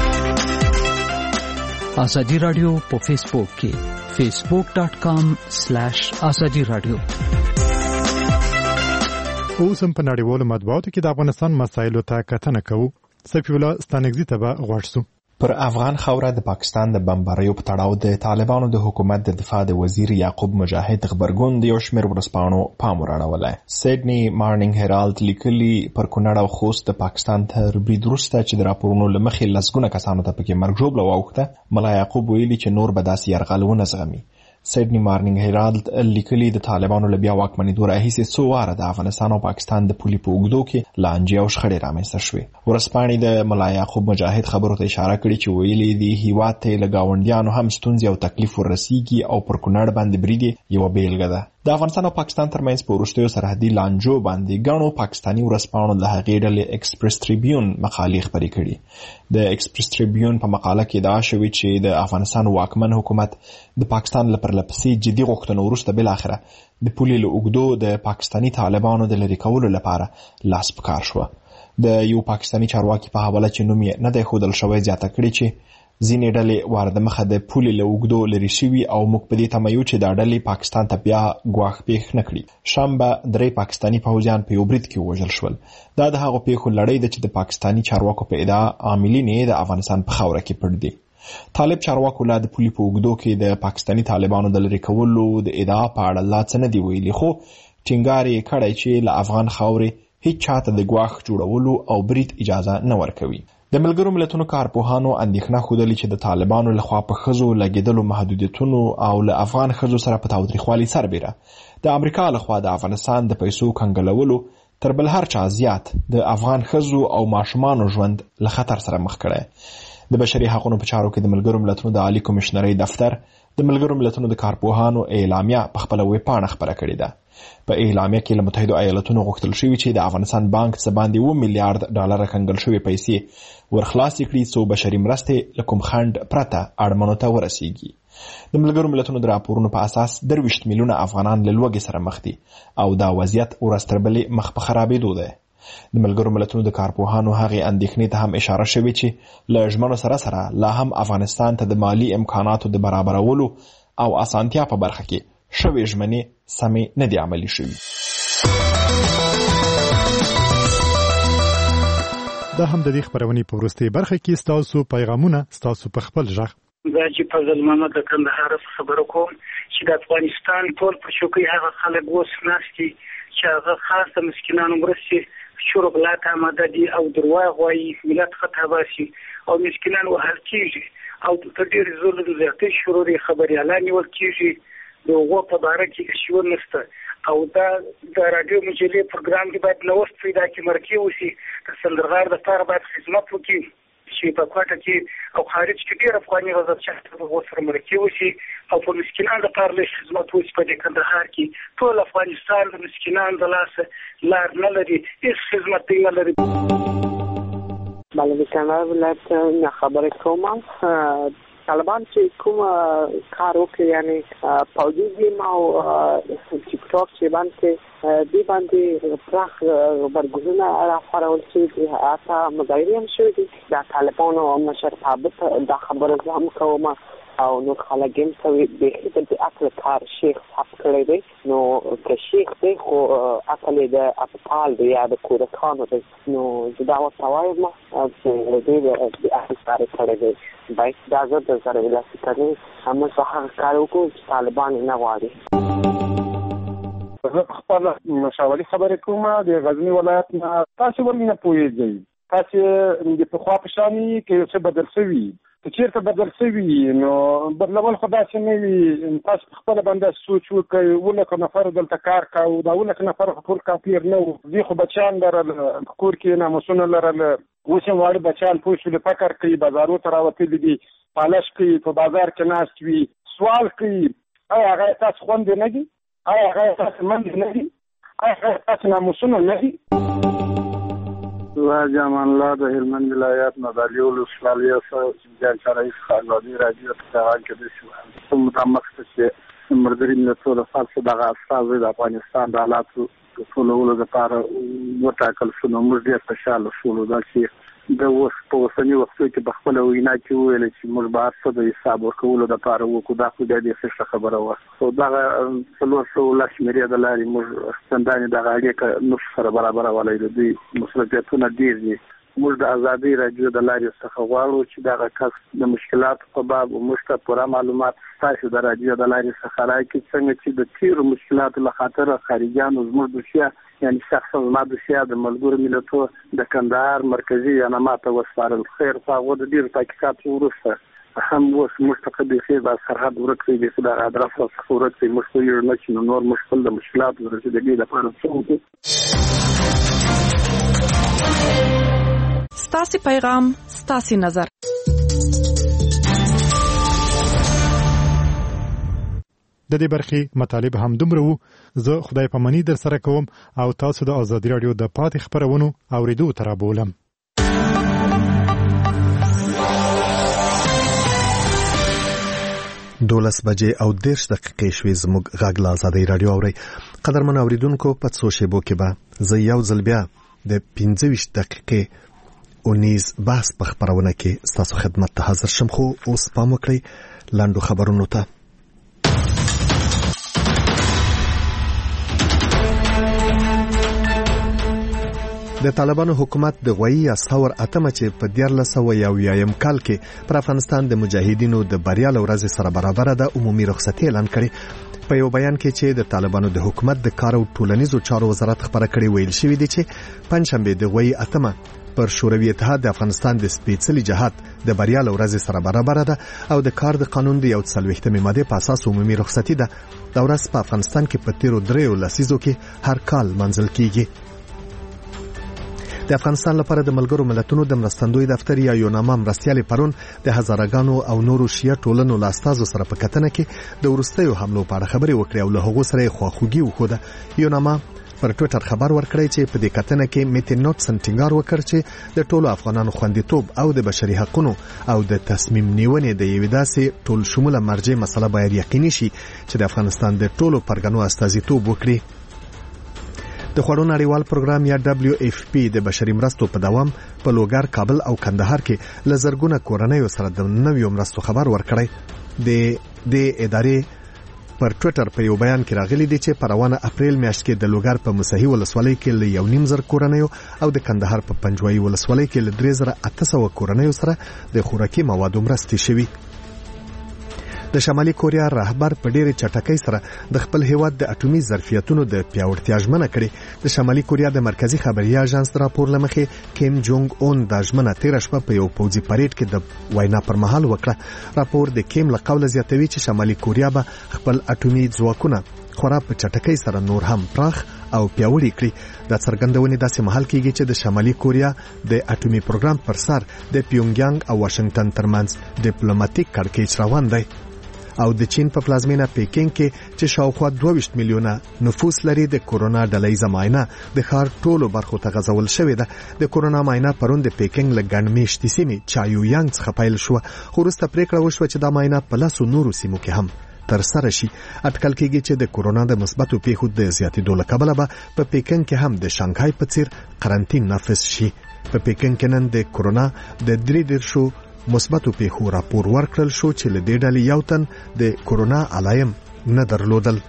ازادي رادیو په فیسبوک کې فیسبوک ډاٹ کام سلیش ازادي رادیو. اوس هم په نړیوالو مطبوعاتو کې د افغانستان مسایلو ته کتنه کوو. سفیع الله ستانکزي ته به غوږ شو. پر افغان خوره د پاکستان د بمباریو په تړاو د طالبانو د حکومت د دفاع د وزیر یعقوب مجاهد خبرګون د یو شمېر ورځپاڼو پام وراړولی. سیډني مارنینګ هیرالډ لیکلي پر کونړ او خوست د پاکستان تر برید وروسته چې د راپورونو له مخې لسګونه کسانو ته پکې مرګ ژوبله واوښته، ملا یعقوب ویلي چې نور به داسې یرغل ونه زغمي. سیډني مارنینګ هیرالډ لیکلي د طالبانو له بیا واکمنېدو راهیسې څو واره د افغانستان او پاکستان د پولې په اوږدو کې لانجې او شخړې رامنځته شوې. ورځپاڼې د ملا یعقوب مجاهد خبرو ته اشاره کړې چې ویلي دي هیواد ته له ګاونډیانو هم ستونزې او تکلیف ورسیږي او پر کونړ باندې برید یوه بیلګه ده. د افغانستان او پاکستان ترمنځ په وروستیو سرحدي لانجو باندې ګڼو پاکستاني ورځپاڼو د هغې ډلې ایکسپریس ټریبیون مقالې خپرې کړي. د ایکسپریس ټریبیون په مقاله کې ادعا شوې چې د افغانستان واکمن حکومت د پاکستان له پرلپسې جدي غوښتنو وروسته بالاخره د پولې له اوږدو د پاکستاني طالبانو د لرې کولو لپاره لاس په کار شوه. د یو پاکستاني چارواکي په حواله چې نوم یې نه دی ښودل شوی زیاته کړې چې ځینې ډلې وار د مخه د پولې له اوږدو لرې شوي او موږ په دې تمه یو چې دا ډلې پاکستان ته بیا ګواښ پېښ نه کړي. شنبه درې پاکستاني پوځیان په یو برید کې ووژل شول. دا د هغو پېښو لړۍ ده چې د پاکستاني چارواکو په ادعا عاملین یې د افغانستان په خاوره کې پټ دي. طالب چارواکو لا د پولې په اوږدو کې د پاکستاني طالبانو د لرې کولو د ادعا په اړه لا څه نه دي ویلي، خو ټینګار یې کړی چې له افغان خاورې هیڅ چاته د ګواښ جوړولو او برید اجازه نه ورکوي. د ملګرو ملتونو کارپوهانو اندېښنه ښودلې چې د طالبانو لخوا په ښځو لګېدلو محدودیتونو او له افغان ښځو سره په تاوتریخوالي سربیره د امریکا لخوا د افغانستان د پیسو کنګلولو تر بل هر چا زیات د افغان ښځو او ماشومانو ژوند له خطر سره مخ کړی. د بشري حقوقو په چارو کې د ملګرو ملتونو د عالی کمشنرۍ دفتر د ملګرو ملتونو د کارپوهانو اعلامیه په خپله ویبپاڼه خپره کړې ده. په اعلامیه کې له متحدو ایالتونو غوښتل شوي چې د افغانستان بانک څه باندې اوه میلیارډ ډالره کنګل شوې پیسې ورخلاصې کړي څو بشري مرستې له کوم خنډ پرته اړمنو ته ورسیږي. د ملګرو ملتونو د راپورونو په اساس درویشت میلیونه افغانان له لوږې سره مخ دي او دا وضعیت ورځ تر بلې مخ په خرابېدو دی. د ملګرو ملتونو د کارپوهانو هغې اندېښنې ته هم اشاره شوې چې له ژمنو سره سره لا هم افغانستان ته د مالي امکاناتو د برابرولو او اسانتیا په برخه کې شوې ژمنې سمې نه دي عملي شوي. دا هم د دې خبرونې په وروستۍ برخه کې ستاسو پیغامونه ستاسو په خپل ژغ. زه چې فضل محمد د کندهار خبرو کوم چې د افغانستان ټول په شوکۍ هغه خلک اوس ناست دي چې هغه خاص د مسکینانو مرستې شربلات آماده دي او درواغ وایي ملت خطا باسي او مسکینان وهل کېږي او د ډېرې ظلم زیاتې شروع خبریالان نیول کېږي. د هغو په باره کې شور نشته او دا د راډیو مجلې پروګرام کې باید نوښت پیدا کړي، مرکې وشي، د سندرغاړو دپاره باید خدمت وکړي چې په کوټه کې او خارج کې ډېر افغاني غزل شخص د هغو سره مرکې وشي او په مسکینانو دپاره لږ خدمت وشي. په دې کندهار کې ټول افغانستان د مسکینانو د لاسه لار نه لري، هېڅ خدمت دی نه لري. بله د کندهار ولایت نه خبرې کوم. طالبان چې کوم کار وکړي یعنی پوځي ټیم او ټیک ټاک چې باندې دی باندې پراخ غبرګونونه راخورول شوي دي، حتی مظاهرې هم شوي دي. د طالبانو مشر ثابت دا خبره زه هم کوم او نور خلک هم کوي بیخي د اصل کار شیخ صاحب کړی دی. نو که شیخ دی خو اصل یې د اپتال دی یا د کودکانو دی، نو زه دا ورته وایم چې دی د اصل کار کړی دی. باید دا زه د زره ولاسي کوي موږ به هغه کار وکړو چې طالبان نه غواړي. زه خپله مشاوري خبرې کوم د غزني ولایت نه. تاسې ولې نه پوهېږئ؟ تاسې د پخوا په شان یې که یو څه بدل شوي که چېرته بدل شوي نو بدلول خو داسې نه وي. تاسو په خپله باندې سوچ وکړئ. اوولسو نفر دلته کار کوو، دا اوولس نفر خو ټول کافر نه وو. دوی خو بچیان لرل، په کور کې ناموسونه لرل. اوس هم واړه بچیان پوه شولې فکر کوي، بازارو ته راوتلي دي، پالش کوي، په بازار کې ناست وي، سوال کوي. آیا هغه تاسو خوندې نه دي؟ آیا هغه تاسو منډې نه دي؟ آیا هغه تاسو ناموسونه نه دي؟ زه جامان الله د هلمند ولایت نه د علیو ولسوالۍ څخه جان شرایف ازادي راډیو ته پیغام کوي چې متعمق چې مردري ملتونو لپاره دغه استازي د افغانستان د حالاتو ټولولو لپاره وټاکل شو. نو موږ ډېر خوشحاله شولو دا چې د اوس په اوسني وختو کې په خپله وینا کې وویل چې موږ به هر څه د حساب ورکولو دپاره وکړو. دا خو بیا ډېر ښه خبره وه. خو دغه څلور سوه لس شمېرې د لارې موږ چندانې دغه اړیکه نشو سره برابرولی. د دوی مصروفیتونه ډېر دي. موږ د ازادي رادیو د لارې څخه غواړو چې دغه کس د مشکلاتو په باب موږ ته پوره معلومات تاسو د رادیو د لارې څخه راکړي، څنګه چې د تیرو مشکلاتو له خاطره خارجيانو زموږ دوسیه یعنی شخصا زما دوسیه د ملګرو ملتونو د کندهار مرکزي ینما ته وسپارل. خیر خو هغه د ډېرو تحقیقاتو وروسته هم اوس موږ ته د خیر د سرحد ورک دی چې د ادرس څخه ورک دی، موږ یو نه چې نور مشکل د مشکلات ورته د دې لپاره څه وکړو. ستاسو پیغام ستاسو نظر. د دې برخې مطالب هم دومره وو. زه خدای پاماني در سره کوم او تاسو د ازادي رادیو د پاتې خبرونو اوریدو تر بولم. دولس بجې او دیرش دقیقې شوې زموږ غږ له ازادي رادیو اورئ. قدرمن اوریدونکو په څو شیبو کې به زه یو ځل بیا د پنځه ویشت دقیقې اونیز بحث په خبرونه کې ستاسو خدمت ته حاضر شم، خو اوس پام وکړئ لاندو خبرونو ته. د طالبانو حکومت د غوي اساور اتمه چې په دیارلس سوه یوویایم کال کې پر افغانستان د مجاهدینو د بریا لورځ سره برابر د عمومي رخصتي اعلان کړي. په یو بیان کې چې د طالبانو د حکومت د کار او ټولنیزو چارو وزارت خبره کړي ویل شوی دی چې پنځشنبه د غوي اتمه پر شوروي اتحاد د افغانستان د سپېڅلي جهاد د بریا لورځ سره برابر ده او د کار د قانون د یو څلوېښتمې ماده په اساس عمومي رخصتي ده. دا ورځ په افغانستان کې په تیرو دریو لسیزو کې هر کال منځل کیږي. د افغانستان لپاره د ملګرو ملتونو د مرستندوی دفتر یا یوناما مرستیال پرون د هزارګانو او نورو شیعه ټولنو له استازو سره په کتنه کې د ورستیو حملو په اړه خبرې وکړې او له هغو سره خواخوږي وښوده. یوناما پر ټوئیټر خبر ورکړی چې په دې کتنه کې میټین نوټ سنټینګار وکړ چې د ټولو افغانانو خوندیتوب او د بشري حقوقو او د تصمیم نیونې د یوې داسې ټول شموله مرجع مسله باید یقیني شي چې د افغانستان د ټولو پرګنو استازیتوب وکړي. د خوړو نړیوال پروګرام یا دبليو اف پی د بشري مرستو په دوام په لوګر، کابل او کندهار کې لزرګونه کورنۍ سره د نویو مرستو خبر ورکړی. د د ادارې پر ټوئیټر په یو بیان کې راغلي دي چې په روانه اپریل میاشت کې د لوګر په مسحي ولسوالۍ کې له یو نیم زر کورنۍ او د کندهار په پنجوایي ولسوالۍ کې له درې زره اته سوه کورنۍ سره د خوراکي موادو مرستې شوي. د شمالي کوریا رهبر په ډېرې چټکۍ سره د خپل هیواد د اټومي ظرفیتونو د پیاوړتیا ژمنه کړې. د شمالي کوریا د مرکزی خبري اژانس راپور لمخې کیم جونګ اون د ژمنه تیر شپه په یو پوځي پریډ کې د وینا پر مهال وکړه. راپور د کیم له قوله زیاتوي چې شمالي کوریا به خپل اټومي ځواکونه خورا په چټکۍ سره نور هم پراخ او پیاوړي کړي. د څرګندونې داسې مهال کېږي چې د شمالي کوریا د اټومي پروګرام پر سر د پیونګیانګ او واشنگټن ترمنځ ډیپلوماټیک کړکېچ روان دی. او د چین په پلازمینه پیکینګ کې چې شاوخوا دوه ویشت میلیونه نفوس لري د کورونا ډلهیزه معاینه د ښار ټولو برخو ته غځول شوې ده. د کورونا معاینه پرون د پیکینګ له ګڼ میشتې سیمې چایویانګ څخه پیل شوه، خو وروسته پریکړه وشوه چې دا معاینه په لسو نورو سیمو کې هم تر سره شي. اټکل کېږي چې د کورونا د مثبتو پیښو د زیاتېدو له کبله به په پیکینګ کې هم د شانګهای په څیر قرنطین نافذ شي. په پیکینګ کې نن د کورونا د درې دېرشو مثبتو پیښو راپور ورکړل شو چې له دې ډلې یو تن د کورونا علایم نه درلودل.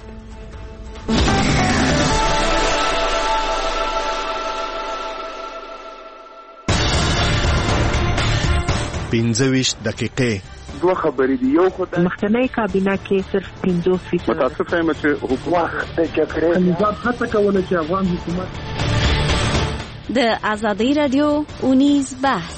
پنځه ویشت دقیقې دوه خبرې دي. یو خدای مخکنی کابینه کې صرف پنځوس فیصد متاسفه یم چې حکومت کې نظام هڅه کوله چې افغان حکومت د ازادي رادیو اونیز بحث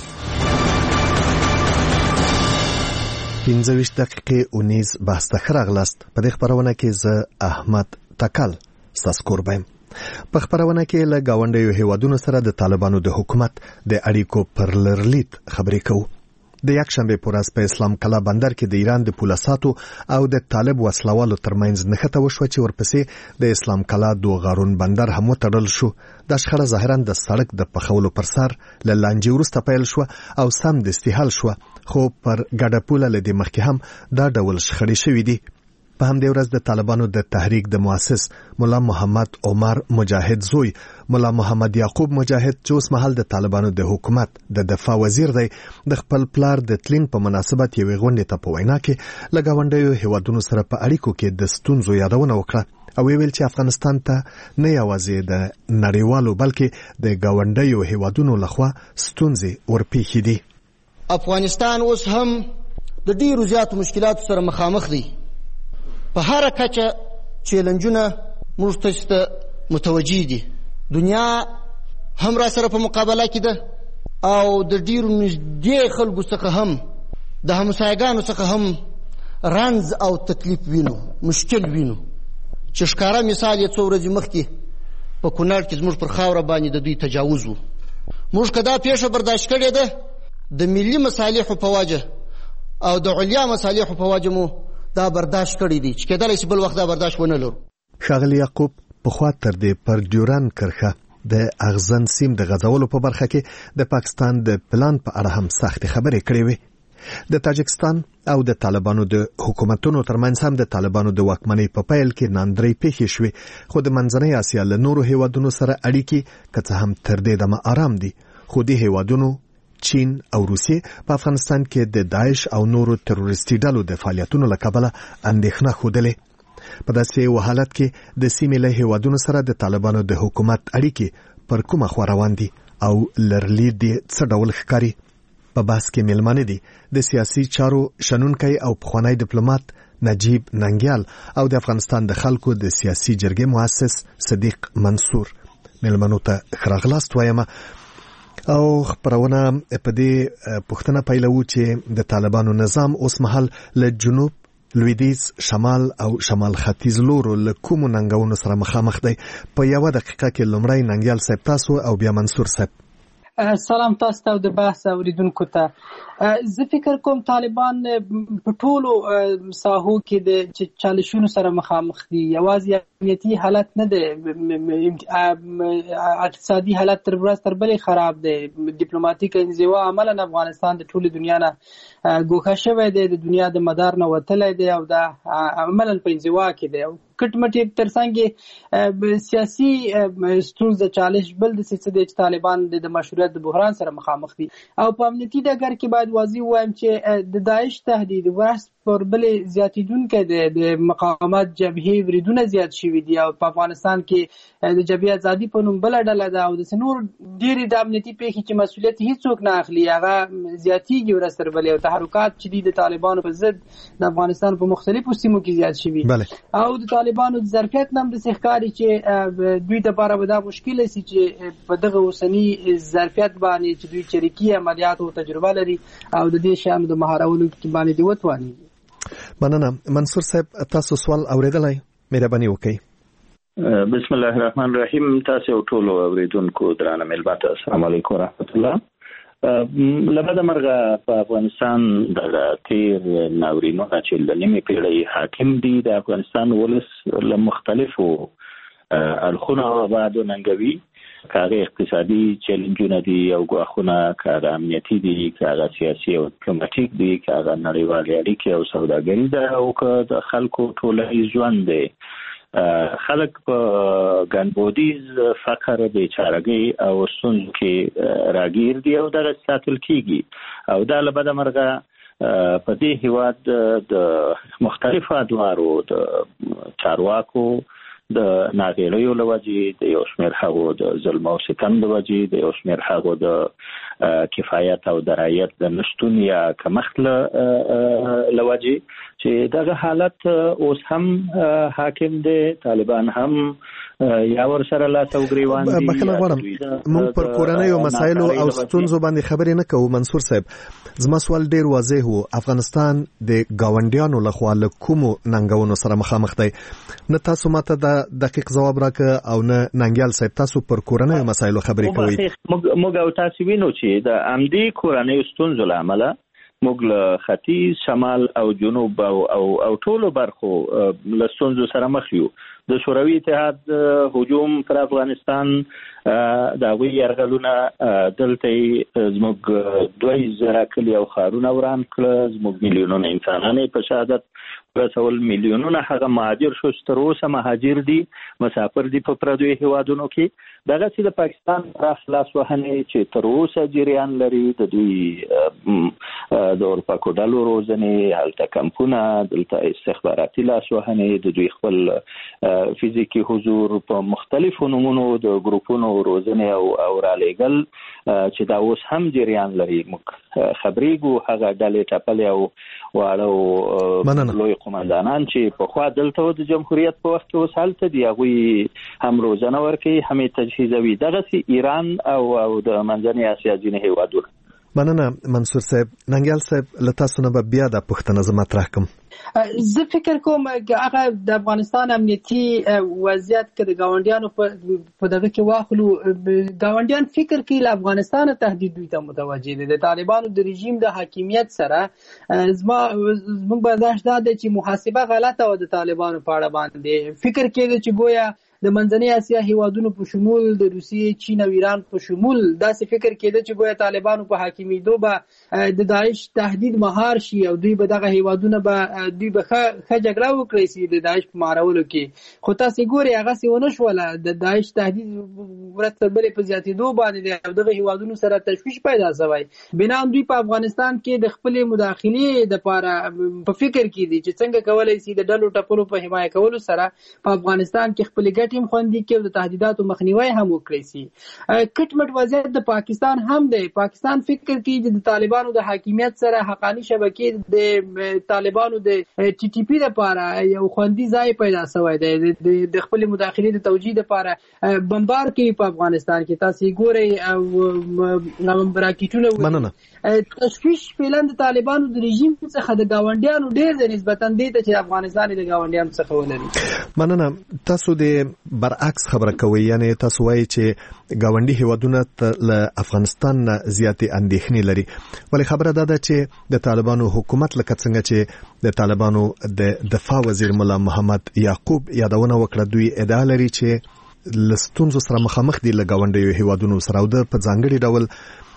پنځه ویشت دقیقې اونیز بحث ته ښه راغلاست. په دې خبرونه کې زه احمد تکل ستاسو کوربه یم. په خبرونه کې له ګاونډیو هیوادونو سره د طالبانو د حکومت د اړیکو پر لرلید خبرې کوو. د یکشنبه په ورځ په اسلام کلا بندر کې د ایران د پولساتو او د طالب وسلوالو ترمنځ نښته وشوه چې ورپسې د اسلام کلا دوغارون بندر هم وتړل شو. دا شخړه ظاهرا د سړک د پخولو پر سر له لانجې وروسته پیل شوه او سم دستي حل شوه، خو پر ګډه پوله له دې مخکې هم دا ډول شخړې شوې دي. په همدې ورځ د طالبانو د تحریک د مؤسس مولا محمد عمر مجاهد زوی مولا محمد یعقوب مجاهد چې اوس مهال د طالبانو د حکومت د دفاع وزیر دی د خپل پلار د تلین په مناسبت یوې غونډې ته په وینا کې له ګاونډیو هیوادونو سره په اړیکو کې د ستونزو یادونه وکړه او ویل چې افغانستان ته نه یوازې د نړیوالو بلکې د ګاونډیو هیوادونو لخوا ستونزې ورپېښې دي. افغانستان اوس هم د ډیرو زیاتو مشکلاتو سره مخامخ دی. په هر کچه چیلنجونه موږ ته متوجه دي. دنیا هم را سره په مقابله کې ده او د ډیرو نږدې خلکو څخه هم د همسایګانو څخه هم رنځ او تکلیف وینو، مشکل وینو چې ښکاره مثال یې څو ورځې مخکې په کونړ کې زموږ پر خاوره باندې د دوی تجاوز و. موږ که دا پیښه برداشت کړې ده د ملي مصالحو په وجه او د علیا مصالحو په وجه مو دا برداشت کړی دی چې کېدلی شي بل وخت دا برداشت ونه لرو. ښاغلي یعقوب پخوا تر دې پر ډیورن کرښه د اغزن سیم د غځولو په برخه کې د پاکستان د پلان په اړه هم سختې خبرې کړې وې. د تاجکستان او د طالبانو د حکومتونو ترمنځ هم د طالبانو د واکمنۍ په پیل کې ناندرۍ پیښې شوې، خو د منځنۍ اسیا له نورو هیوادونو سره اړیکې که څه هم تر دې دمه آرام دي، خو دې هیوادونو چین او روسیې په افغانستان کې د داعش او نورو تروریستي ډلو د فعالیتونو له کبله اندېښنه ښودلې. په داسې یو حالت کې د سیمې له هیوادونو سره د طالبانو د حکومت اړیکې پر کومه خوا روان دي او لرلید دې څه ډول ښکاري؟ په بحث کې میلمانه دي د سیاسي چارو شنونکی او پخوانی ډیپلوماټ نجیب ننګیال او د افغانستان د خلکو د سیاسي جرګې مؤسس صدیق منصور. میلمنو ته ښه راغلاست وایم او خبرونه په دې پوښتنه پیلوو چې د طالبانو نظام اوس مهال له جنوب، لویدیځ، شمال او شمال ختیځ لورو له کومو ننګونو سره مخامخ دی. په یوه دقیقه کې لومړی ننګیال صاحب تاسو او بیا منصور صاحب. سلام تاسو ته او د بحث اوریدونکو ته. زه فکر کوم طالبان په ټولو ساحو کې د چالشونو سره مخامخ دي. یوازې امنیتي حالت نه دی، اقتصادي حالت تر ورځ تر بلې خراب دی. ډیپلوماټیک انزوا عملاً افغانستان د ټولې دنیا نه ګوښه شوی دی، د دنیا د مدار نه وتلی دی او دا عملاً په انزوا کې دی. کټ مټ تر څنګ سیاسي ستونزه چالش بل د څه دی چې طالبان د مشروعیت د بحران سره مخامخ دي. او په امنیتي ډګر کې باید واضح وایم چې د داعش تهدید ورځ پر بلې زیاتېدونکی دی. د مقاومت جبهې بریدونه زیات شوي دي او په افغانستان کې د جبهې ازادي په نوم بله ډله ده او داسې نور ډېرې د امنیتي پیښې چې مسؤلیت هیڅوک نه اخلي هغه زیاتېږي ورځ تر بلې او تحرکات چې دي د طالبانو په ضد د افغانستان په مختلفو سیمو کې زیات شوي او د طالبانو د ظرفیت نه هم داسې ښکاري چې دوی دپاره به دا مشکله سي چې په دغه اوسني ظرفیت باندې چې دوی چریکي عملیاتو تجربه لري او د دې شیانو د مهارولو باندې دې وتوانېږي. مننه. منصور صاحب تاسو سوال اوریدلی، مهرباني وکړئ. بسم الله الرحمن الرحیم. تاسو ټول اوریدونکو درانه ملت السلام علیکم ورحمت الله. لبدا مرغه په افغانستان د تیر ناورینونو چې د نیمې پیړۍ حاکم دي د افغانستان ولس له مختلفو اړخونو بعد ننګوي، کاغه اقتصادي چیلنجونه دي او غواخونه، کاغه امنیتي دي، کاغه سیاسي او ډیپلوماټیک دي، کاغه نړیوالې اړیکې او سوداګري ده او که د خلکو ټولنیز ژوند دی. خلک په ګنبودیز فقر، بیچارګۍ او ستونزو کې راګیر دي او دغه ساتل کیږي او دا له بده مرغه په دې هیواد د مختلفو ادوارو د چارواکو د ناغېړیو له وجې، د یو شمېر هغو د ظلم او ستم د وجې، د یو شمېر هغو د کفایت او درایت د نشتون یا کمښت له وجې چې دغه حالت اوس هم حاکم دی. طالبان هم یا ور سره لاس او ګریوان دي. بخښنه غواړم، موږ پر کورنیو مسایلو او ستونزو باندې خبرې نه کوو. منصور صاحب زما سوال ډیر واضح و. افغانستان د ګاونډیانو لخوا له کومو ننګونو سره مخامخ دی؟ نه تاسو ماته د دقیق ځواب راکړه او نه ننګیال صاحب تاسو پر کورنیو مسایلو خبرې کوئ. موږ او تاسو وینو چې د امدي کورنیو ستونزو له امله موږ له ختیځ، شمال او جنوب او او, او ټولو برخو له ستونزو سره مخ یو. د شوروي اتحاد هجوم پر افغانستان د هغوی یرغلونه دلته زموږ دوه زره کلي او ښارونه وران کړه، زموږ میلیونونه انسانان په شهادت رسول میلیونونه هغه مهاجر شو تر اوسه مهاجر دي مسافر دي په پردوي هیوادونو کې دغه چې د پاکستان پراخ لاس وهنې چې تر اوسه جریان لري د دوی د اروپا کوډالو روزنې هلته کمپونه دلته استخباراتي لاس وهنې د دوی خپل فزیکی حضور په مختلفو نمونو د ګروپونو روزنې او او رالېګل چې دا اوس هم جریان لري خبرېږو هغه ډلې ټپلې او واړه لوی قومندانان چې په خوا دلته د جمهوریت په وخت کې اوس هلته دي هغوی هم روزنه ورکوي هم یې تجهیزوي دغسې ایران او او د منځنۍ اسیا ځینې هیوادونه. مننه منصور صاحب. ننګیال صاحب له تاسو نه به بیا د پوښتنه زه مطرح کړم. زه فکر کوم هغه د افغانستان امنیتي وضعیت کې د ګاونډیانو په دغه کې واخلو ګاونډیان فکر کوي له افغانستان تهدید دوی ته متوجه دي د طالبانو د رژیم د حاکمیت سره زما موږ برداشت دا دی چې محاسبه غلطه و د طالبانو په اړه باندې فکر کېده چې گویا د منځنۍ اسیا هیوادونو په شمول د روسیې چین او ایران په شمول داسې فکر کېده چې گویا طالبانو په حاکمیدو به د داعش تهدید مهار شي او دوی به دغه هیوادونه به دوی به ښه جګړه وکړي چې د داعش په مهارولو کې خو تاسې ګورئ هغسې ونه شوله د داعش تهدید ورځ تر بلې په زیاتېدو باندې دی او دغه هیوادونو سره تشویش پیدا شوی بنام دوی په افغانستان کې د خپلې مداخلې دپاره په فکر کې دي چې څنګه کولی شي د ډلو ټپلو په حمایه کولو سره په افغانستان کې خپلې ګټې هم خوندي کړي او د تهدیداتو مخنیوی هم وکړی شي. کټ مټ وضعیت د پاکستان هم دی. پاکستان فکر کوي چې د طالبانو د حاکمیت سره حقاني شبکې د طالبانو د ټي ټي پی لپاره یو خوندي ځای پیدا شوی دی د خپل مداخلې د توجیه لپاره بمبار کوي په افغانستان کې. تاسو ګورئ او راکټونه مننه تشویش فعلا د طالبانو د رژیم څخه د گاونډیانو ډیر د نسبتا دی ته چې افغانستان د گاونډیانو څخه ولري. مننه. تاسو د برعکس خبره کوي یعنی تاسو وایي چې گاونډي هیوادونه له افغانستان نه زیاتې اندېښنې لري ولی خبره دا ده چې د طالبانو حکومت لکه څنګه چې د طالبانو د دفاع وزیر مولا محمد یعقوب یادونه وکړه دوی ادعا لري چې له ستونزو سره مخامخ دي له ګاونډیو هیوادونو سره او د په ځانګړي ډول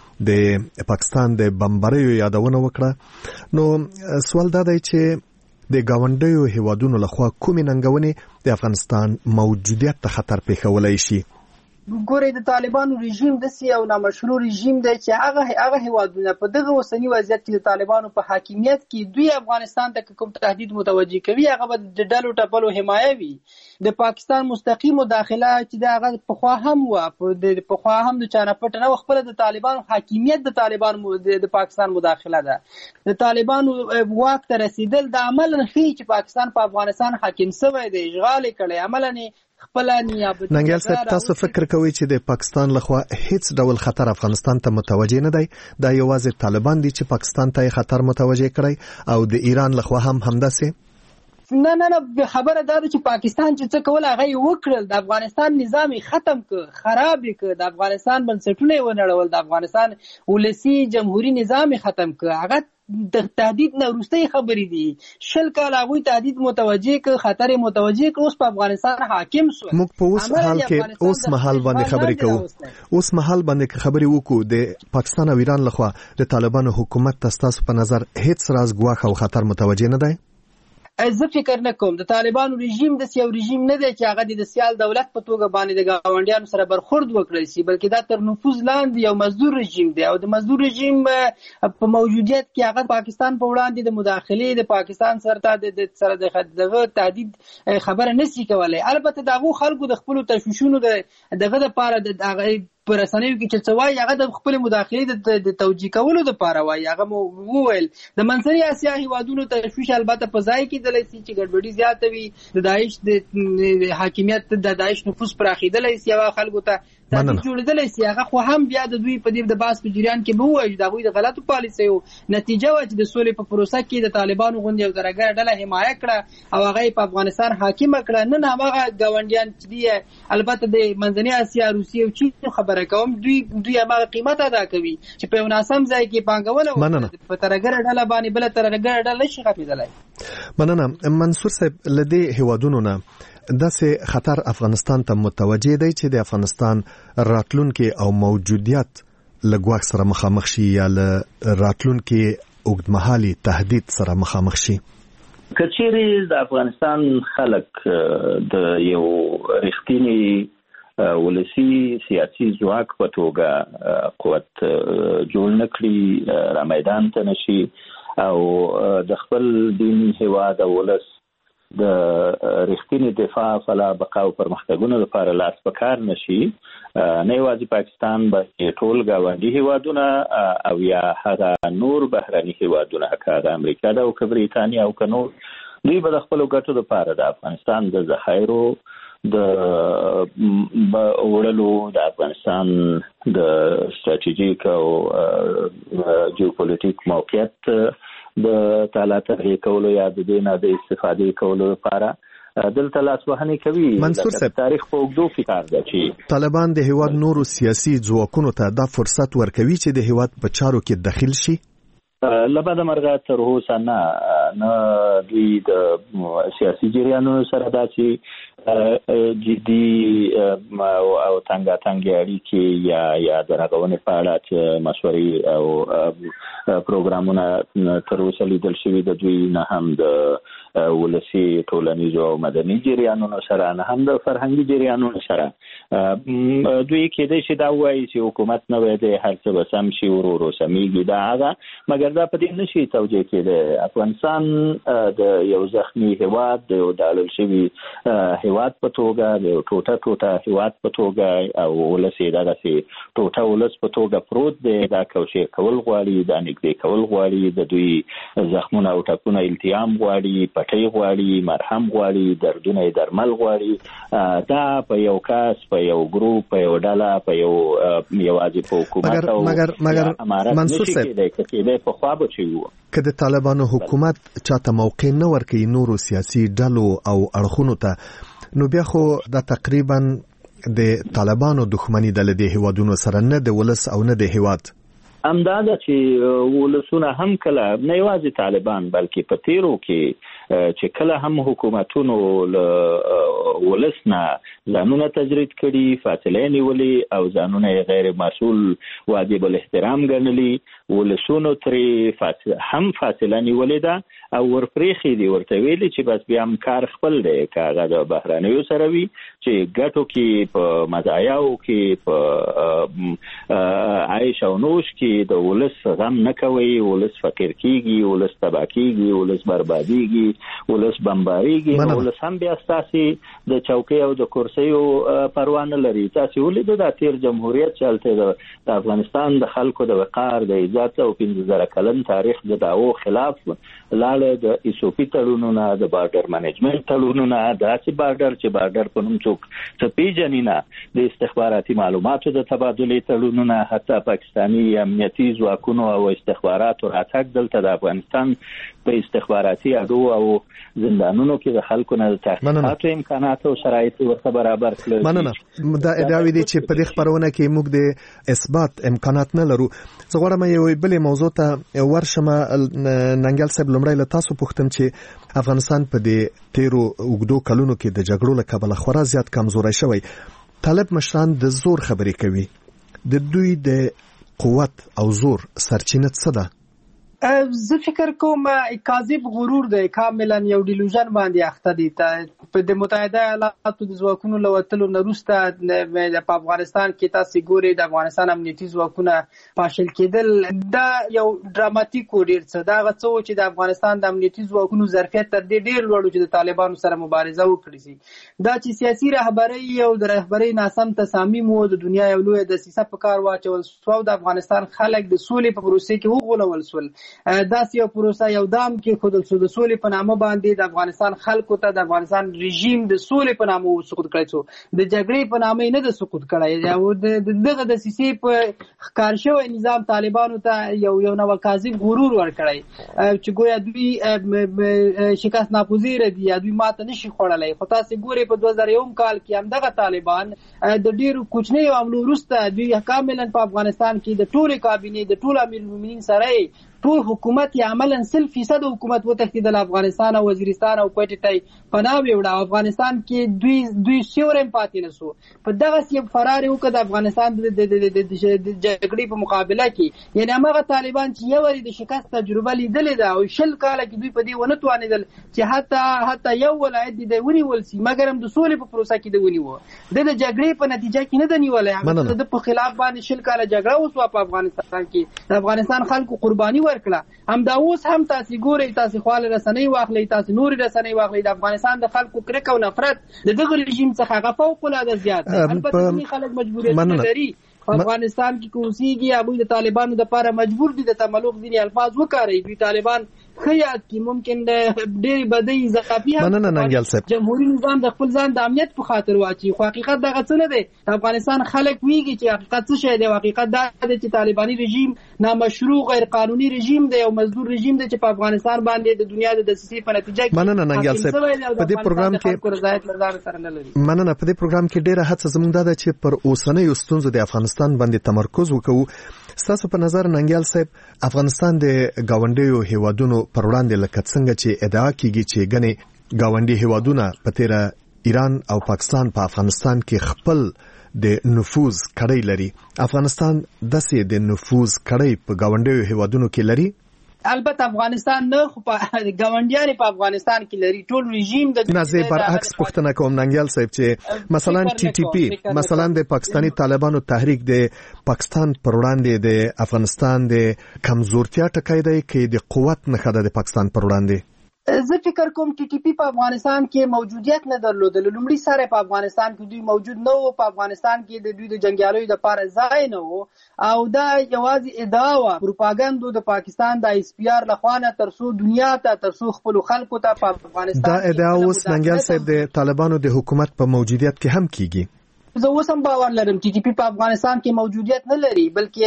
د پاکستان د بمباریو یادونه وکړه. نو سوال دا دی چې د ګاونډیو هیوادونو لخوا کومې ننګونې د افغانستان موجودیت ته خطر پېښولی شي؟ ګورئ د طالبانو رژیم داسې یو نامشروع رژیم دی چې هغه هغه هیوادونه په دغه اوسني وضعیت کې د طالبانو په حاکمیت کې دوی افغانستان ته کوم تهدید متوجه کوي هغه به د ډلو ټپلو حمایه وي. د پاکستان مستقیم مداخله چې د هغه پخوا هم وه د پخوا هم د چا نه پټه نه وه خپله د طالبانو حاکمیت د طالبانو د پاکستان مداخله ده. د طالبانو واک ته رسیدل د عملا ښیي چې پاکستان په افغانستان حاکم شوی دی اشغال یې کړی عملا ننګیال صاحب تاسو فکر کوئ چې د پاکستان لخوا هیڅ ډول خطر افغانستان ته متوجه نه دی دا یوازې طالبان دي چې پاکستان ته خطر متوجه کړی او د ایران لخوا هم همداسې؟ نه نه نه خبره دا ده چې پاکستان چې څه کول هغه یې وکړل د افغانستان نظام یې ختم کړ خراب یې کړ د افغانستان بنسټونه یې ونړول د افغانستان ولسي جمهوري نظام یې ختم کړ هغه د تهدید نه وروستۍ خبرې دي شل کال هغوی تهدید متوجه کړ خطر یې متوجه کړ اوس په افغانستان حاکم شو. موږ په اوس حال کې اوس مهال باندې خبرې کوو اوس مهال باندې خبرې وکړو د پاکستان او ایران لخوا د طالبانو حکومت ته ستاسو په نظر هیڅ راز ګواښ او خطر متوجه نه دی؟ زه فکر نه کوم د طالبانو رژیم داسې یو رژیم نه دی چې هغه د سیال دولت په توګه باندې د ګاونډیانو سره برخورد وکړی شي بلکې دا تر نفوذ لاندې یو مزدور رژیم دی او د مزدور رژیم په موجودیت کې هغه پاکستان په وړاندې د مداخلې د پاکستان سره د سره دغه تهدید خبره نشي کولی. البته د هغو خلکو د خپلو تشویشونو دغه دپاره د هغه په رسنیو کې چې څه وایي هغه د خپل مداخلې د توجیه کولو دپاره وایي هغه مو وویل د منځنۍ اسیا هیوادونو تشویش البته په ځای کېدلی شي چې ګډوډي زیاته وي د داعش د حاکمیت د داعش نفوذ پراخېدلی شي هغه خلکو ته تهدید جوړېدلی شي هغه خو هم بیا د دوی په دې د بحث په جریان کې به ووایي د هغوی د غلطو پالیسیو نتیجه وه چې د سولې په پروسه کې د طالبانو غوندې یو درګره ډله حمایه کړه او هغه یې په افغانستان حاکمه کړه. نن هماغه ګاونډیان چې دي البته د منځنۍ اسیا روسیې او چین خبره کوم دوی دوی هغه قیمت ادا کوي چې په یو ناسم ځای کې پانګونه وکړي په ترګره ډله باندې بله ترګره ډله نشي ختمېدلی. مننه. منصور صاحب له دې هیوادونو نه داسې خطر افغانستان ته متوجه دی چې د افغانستان راتلونکي او موجودیت له ګواښ سره مخامخ شي یا له راتلونکي اوږدمهالي تهدید سره مخامخ شي؟ کچېرې د افغانستان خلک د یو رښتینی ولسی سیاسي ځواک په توګه قوت جوړ نکړي، را میدان ته نشي او د خپل دین هیواد او ولس د رښتینی دفاع فلا بقا او پرمختګونو لپاره لاس په کار نشي، نه یوازې پاکستان بلکې ټول ګاونډي هیوادونه او یا هغه نور بهرني هیوادونه که امریکا ده او که بریتانیا او که نور، دوی به د خپلو ګټو لپاره د افغانستان د ذخایرو د وړلو، د افغانستان د ستراتیژیک او جیوپولیټیک موقعیت د تعالی تغییر کولو یا د دې نه د استفادې کولو لپاره دلته لاسوهنې کوي. منصور صاحب، تاریخ په اوږدو کې کار ده چې طالبان د هیواد نورو سیاسي ځواکونو ته دا فرصت ورکوي چې د هیواد په چارو کې دخیل شي. لبد مرغه تر اوسه نه نه دوی د سیاسي جریانونو سره داسې جدي او تنګاتنګي اړیکې یا یا د رغونې په اړه چې مشورې او پروګرامونه تر اوسه لیدل شوي د دوی، نه هم د ولسي ټولنیزو او مدني جریانونو سره، نه هم د فرهنګي جریانونو سره. دوی کېدای شي دا وایي چې حکومت نوی دی، هر څه به سم شي، ورو ورو سمیږي، دا هغه، مګر دا په دې نشي توجیه کېدی. افغانستان د یو زخمي هیواد، د یو ډالل شوي هیواد په توګه، د یو ټوټه ټوټه هیواد په توګه او ولس یې دغسې ټوټه ولس په توګه پروت دی. دا کوشیر کول غواړي، دا نږدې کول غواړي، د دوی زخمونه او ټپونه التیام غواړي، پټۍ غواړي، مرهم غواړي، دردونه یې درمل غواړي. دا په یو کس، په یو ګروپ، په یو ډله، په یو یوازې په حکومت او امارت نشي کېدی. که کېدی پخوا به چې وو. که د طالبانو حکومت چاته موقع نه ورکوي نورو سیاسي ډلو او اړخونو ته، نو بیا خو دا تقریبا د طالبانو دښمني ده له دې هیوادونو سره، نه د ولس او نه د هیواد. همدا ده چې ولسونه هم کله، نه یوازې طالبان بلکې په تیرو کې چې کله هم حکومتونو له ولس نه ځانونه تجرید کړي، فاصله نیولې او ځانونه یې غیر مسؤل واجب الاحترام ګڼلي، ولسونو ترې هم فاصله نیولې ده او ورپرېښي دي، ورته ویلي چې بس بیا هم کار خپل دی، که هغه د بهرنیو سره وي چې ګټو کې، په مزایاو کې، په عیش او نوش کې د ولس غم نه کوي، ولس فقیر کیږي، ولس تباه کیږي، ولس بربادیږي، ولس بمباریږي، ولس هم بیا ستاسې د چوکۍ او د کرسیو پروا نه لري. تاسې ولیدو دا تیر جمهوریت چې هلته د افغانستان د خلکو د وقار، د عزت او پنځه زره کلن تاریخ د دعوو خلاف لاړه، د ایسوپي تړونونه، د بارډر منیجمنت تړونونه، داسې بارډر چې بارډر په نوم څوک څه پیژني نه، د استخباراتي معلوماتو د تبادلې تړونونه، حتی پاکستاني امنیتي ځواکونو او استخباراتو راتګ دلته د افغانستان په استخباراتي اډو او زندانونو کې د خلکو نه د تحقیقاتو امکانات او شرایط ورته برابر کړل. مننه. دا ادعاوې دي چې په دې خبرونه کې موږ د اثبات امکانات نه لرو. زه غواړم یو بلې موضوع ته ورشم. ننګل صاحب، لومړی له تاسو پوښتم چې افغانستان په دې تیرو اوږدو کلونو کې د جګړو له کبله خورا زیات کمزوری شوی. طالب مشران د زور خبرې کوي. د دوی د قوت او زور سرچینه څه ده؟ زه فکر کوم کاذب غرور دی، کاملا یو ډیلوژن باندې اخته دي. په د متحده ایالاتو د ځواکونو له وتلو نه وروسته په افغانستان کې تاسې ګورئ د افغانستان امنیتي ځواکونه پاشل کېدل. دا یو ډراماتیک و ډېر څه. دا هغه څه و چې د افغانستان د امنیتي ځواکونو ظرفیت تر دې ډېر لوړ و چې د طالبانو سره مبارزه وکړي شي. دا چې سیاسي رهبرۍ او د رهبرۍ ناسم تصامیم و، د دنیا یو لویه دسیسه په کار واچول سوه او د افغانستان خلک د سولې په پروسې کې وغولول سول. داسې یو پروسه یو دام کې ښودل شو د سولې په نامه باندې د افغانستان خلکو ته د افغانستان رژیم د سولې په نامه سقوط کړی شو، د جګړې په نامه یې نه د سقوط کړی. او د دغه دسیسې په ښکار شوی نظام طالبانو ته یو یو نوع کاذب غرور ورکړی چې ګویا دوی شکست ناپذیره دي یا دوی ماته نشي خوړلی. خو تاسې ګورئ په دوه زره یو کال کې همدغه طالبان د ډېرو کوچنیو حملو وروسته دوی کاملا په افغانستان کې د ټولې کابینې د ټول امیرالمؤمنین سره ټول حکومت یې عملاً سل فیصد حکومت وتښتېدل افغانستان او وزیرستان او کویټې ته پناه ویوړه. افغانستان کې دوی دوی سیوری پاتې نه سو. په دغسې یو فرار یې وکړ د افغانستان د جګړې په مقابله کې. یعنې هماغه طالبان چې یو وارې د شکست تجربه لیدلې ده او شل کاله کې دوی په دې ونه توانېدل چې حتی حتی یو ولایت دې د ونیول سي، مګر هم د سولې په پروسه کې د ونیوه. د د جګړې په نتیجه کې نه ده نیولی، د په خلاف باندې شل کاله جګړه وسوه په افغانستان کې. د افغانستان خلکو قرباني ورکړه. همدا اوس هم تاسې ګورئ، تاسې خواله رسنۍ واخلئ، تاسې نورې رسنۍ واخلئ، د افغانستان د خلکو کرکه او نفرت د دغه رژیم څخه هغه فوق العاده زیات دی. البته ځینې خلک مجبوریتونه لري په افغانستان کې که اوسېږي، هغوی د طالبانو دپاره مجبور دي د تملق ځینې الفاظ وکاروي. دوی طالبان ښه یاد کړي، ممکن د ډېرې بدۍ اضافي هم جمهوري نظام د خپل ځان د امنیت په خاطر واچي. خو حقیقت دغه څه نه دی. د افغانستان خلک ویږي چې حقیقت څه شی دی. حقیقت دا دی چې طالباني رژیم نامشروع غیر قانوني رژیم دی او مزدور رژیم دی چې په افغانستان باندې د دنیا د دسیسې په نتیجه کې مننه ننګیال صاحب په دې پروګرام کې رضایت لرزان سره نه لري. مننه. په دې پروګرام کې ډېره هڅه زموږ دا ده چې پر اوسنیو ستونزو د افغانستان باندې تمرکز وکړو. ستاسو په نظر ننګیال صاحب افغانستان د ګاونډیو هیوادونو پر وړاندې لکه څنګه چې ادعا کیږي چې ګنې ګاونډي هیوادونه په تیره ایران او پاکستان په افغانستان کې خپل د نفوذ کړی لري، افغانستان داسې د نفوذ کړی په ګاونډیو هیوادونو کې لري؟ البته افغانستان نه، خو په ګاونډیان په افغانستان کې لري. ټول رژیم د نازې برعکس پوښتنه کوم ننګیال صاحب چې مثلا ټي ټي پی مثلا د پاکستانی طالبانو تحریک د پاکستان پر وړاندې د افغانستان د کمزورتیا ټکی دی کې د قوت نښه ده د پاکستان پر وړاندې؟ زه فکر کوم ټي ټي پی په افغانستان کې موجودیت نه درلودل. لومړي سره په افغانستان کې دوی موجود نه وو. په افغانستان کې د دوی د جنګیالیو دپاره ځای نه وو او دا یوازې ادعا وه پروپاګندو د پاکستان د ایس پی آر لخوا نه تر څو دنیا ته تر څو خپلو خلکو ته په افغانستان دا ادعا اوس ننګیال صاحب د طالبانو د حکومت په موجودیت کې هم کیږي. زه اوس هم باور لرم ټي ټي پی په افغانستان کې موجودیت نه لري،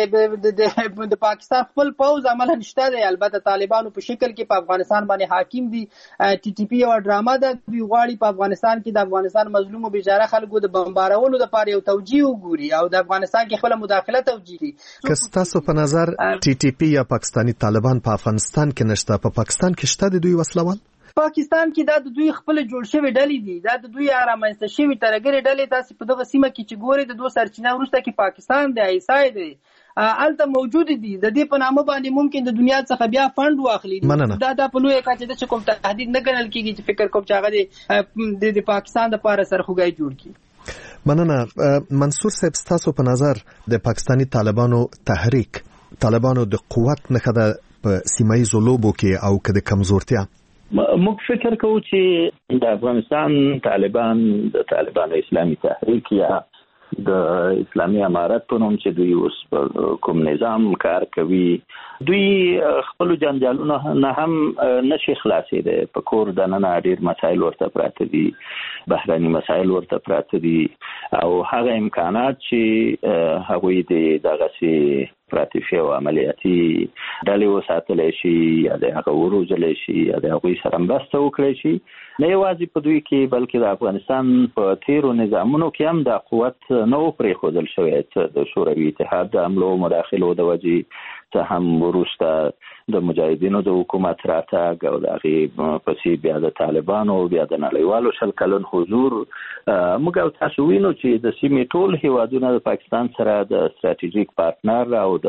بلکې د پاکستان خپل پوځ عملاً شته دی. البته طالبانو په شکل کې په افغانستان باندې حاکم دي. ټي ټي پی یو ډرامه ده. دوی غواړي په افغانستان کې د افغانستان مظلوم او بیچاره خلکو د بمبارولو لپاره یو توجیه وګوري او د افغانستان کې خپل مداخله توجیه کړي. که ستاسو په نظر ټي ټي پی یا پاکستانی طالبان په افغانستان کې نشته، په پاکستان کې شته د دوی وسلوال؟ پاکستان کې دا د دوی خپل جوړ شوی ډلې دي، دا د دوی رامنځته شوی ترګرې ډلې. تاسو په دغه سیمه کې چې ګورئ د دوه سرچینه وروسته کې پاکستان دی، ایسای دی، الته موجود دي. د دې په نامه باندې ممکن د دنیا څخه بیا فند واخلي. دا د په لوی کچه د کوم تهدید نه ګڼل کیږي چې فکر کوم چې هغه د پاکستان لپاره سرخوږی جوړ کړي. مننه. منصور صاحب ستاسو په نظر د پاکستانی طالبانو تحریک طالبانو د قوت نښه ده په سیمه ییزو لوبو کې او که د کمزورتیا؟ موږ فکر کوو چې د افغانستان طالبان د طالبان اسلامي تحریک یا د اسلامي امارت په نوم چې دوی اوس په کوم نظام کار کوي، دوی خپل جنجالونه نه هم نشي خلاصېدای. په کور دننه ډېر مسایل ورته پراته دي، بهراني مسایل ورته پراته دي او هغه امکانات چې هغوی د دغسې پراتیفي او عملیاتي ډلې وساتلی شي یا د هغه وروزلی شي یا د هغوی سره مرسته وکړی شي، نه یوازې په دوی کې بلکې د افغانستان په تیرو نظامونو کې هم دا قوت نه و پرېښودل شوی. څه د شوروي اتحاد د حملو مداخلو د وجې، څه هم وروسته د مجاهدینو د حکومت راتګ او د هغې پسې بیا د طالبانو بیا د نړیوالو شل کلن حضور. موږ او تاسو وینو چې د سیمې ټول هیوادونه د پاکستان سره د ستراتیژیک پارتنر او د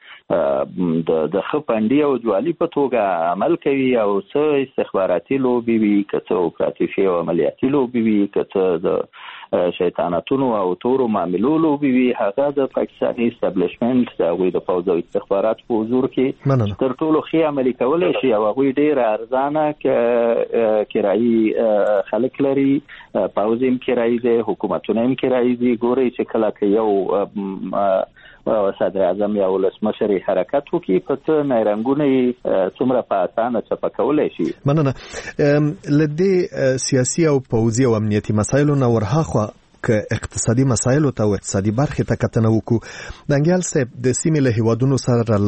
د ښه پنډي او جوالي په توګه عمل کوي او څه استخباراتي لوبې وي، که څه اپراتیفي او عملیاتي لوبې وي، که څه د شیطانتونو او تورو معاملو لوبې وي، هغه د پاکستاني اسټابلیشمنټ د هغوی د پوځ او استخبارات په حضور کې تر ټولو ښې عملي کولی شي او هغوی ډېره ارزانه کرایي خلک لري، پوځ هم کرایي دی، حکومتونه هم کرایي دي. ګورئ چې کله که یو صدر اعظم یا ولسمشر حرکت وکړي په څه نیرنګونه یې څومره په اسانه چپه کولی شي. مننه. له دې سیاسي او پوځي او امنیتي مسایلو نه ورهاخوا که اقتصادي مسایلو ته او اقتصادي برخې ته کتنه وکړو، ننګیال صاحب د سیمې له هیوادونو سره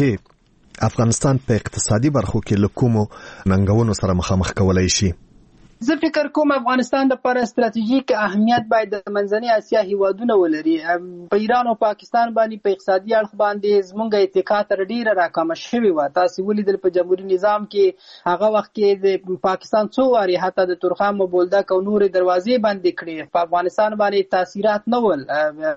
لانجې افغانستان په اقتصادي برخو کې له کومو ننګونو سره مخامخ کولی شي؟ زه فکر کوم افغانستان د پر استراتیژیک اهمیت باید د منځنۍ اسیا هیوادونه ولري. په ایران او پاکستان باندې په اقتصادي اړخ باندې زمونږ اتکا تر ډیره راکمه شوې وه. تاسو ولیدل په جمهوریت نظام کې هغه وخت کې د پاکستان څو وارې حتی د تورخم او بولدک او نورې دروازې بندې کړې. په افغانستان باندې تاثیرات نه ول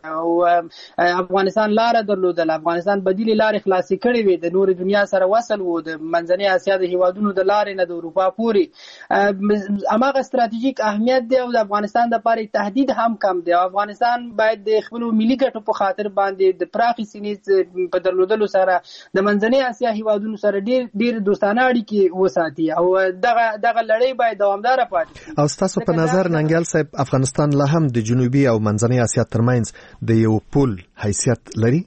او افغانستان لاره درلودل. افغانستان بدیلې لارې خلاصې کړې وې. د نورې دنیا سره وصل و د منځنۍ اسیا د هیوادونو د لارې نه د اروپا پورې. هماغه استراتیژیک اهمیت دی او د افغانستان د لپاره تهدید هم کم دی. افغانستان باید د خپل ملي ګټو په خاطر باندې د پراخې سینې په درلودلو سره د منځنۍ اسیا هیوادونو سره ډیر ډیر دوستانه اړیکې وساتي او دغه دغه لړۍ باید دوامداره پاتې. او ستاسو په نظر ننګیال صاحب افغانستان لا هم د جنوبي او منځنۍ اسیا ترمنځ د یو پول حیثیت لري؟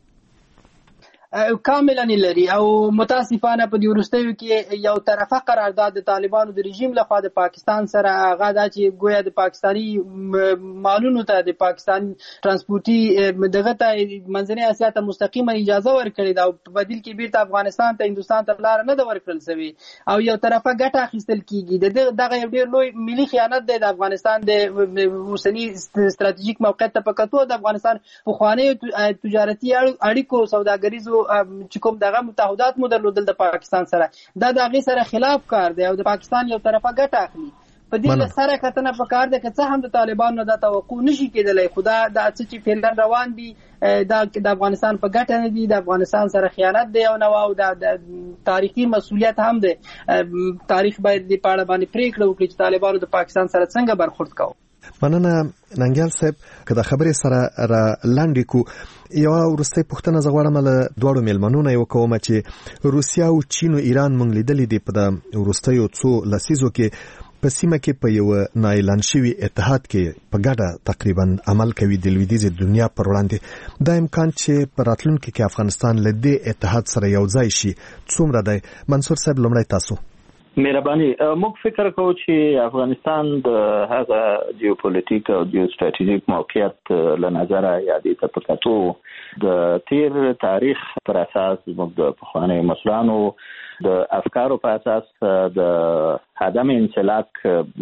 کاملا لري او متاسفانه په دې وروستیو کې یو طرفه قرارداد د طالبانو د رژیم لخوا د پاکستان سره هغه دا چې گویا د پاکستانی مالونو ته د پاکستان ترانسپورتي دغه ته منځنۍ اسیا ته مستقیما اجازه ورکړې ده او په بدیل کې بیرته افغانستان ته هندوستان ته لار نه ده ورکړل شوې او یو طرفه ګټه اخیستل کیږي. دغه یو ډېر لوی ملي خیانت دی د افغانستان د اوسني ستراتیژیک موقعیت ته په کتو. د افغانستان پخواني تجارتي اړیکو سوداګریزو چې کوم دغه متحدات مو درلودل د پاکستان سره دا د هغې سره خلاف کار دی او د پاکستان یو طرفه ګټه اخلي. په دې سره کتنه پکار ده که څه هم د طالبانو نه دا توقع نشي کېدلی خو دا د څه چې فعلا روان دي دا د افغانستان په ګټه نه دي. د افغانستان سره خیانت دی او نو او د تاریخي مسؤلیت هم دی. تاریخ باید د پاړه باندې پریکړه وکړي چې طالبانو د پاکستان سره څنګه برخورد کوي. مننه ننګیال صاحب که د خبرې سره را لاندې کو یو ورسته پښتنه زغړم له دوړو ملمنونه یو کوم چې روسیا او چین او ایران مونږ لیدلې دي په د ورستیو څو لسیزو کې په سیمه کې په یو نایلان شوی اتحاد کې په ګډه تقریبا عمل کوي د لویدیځ دنیا پر وړاندې. دا امکان چې په راتلونکي کې افغانستان له دې اتحاد سره یو ځای شي څومره دی؟ منصور صاحب لومړی تاسو. مهرباني موږ فکر کوو چې افغانستان د هغه جیوپولیټیک او جیو ستراتیژیک موقعیت له نظره یا د تپکاتو د تیر تاریخ پر اساس موږ د پخواني مسلمانانو د افکارو په اساس د عدم انسلاک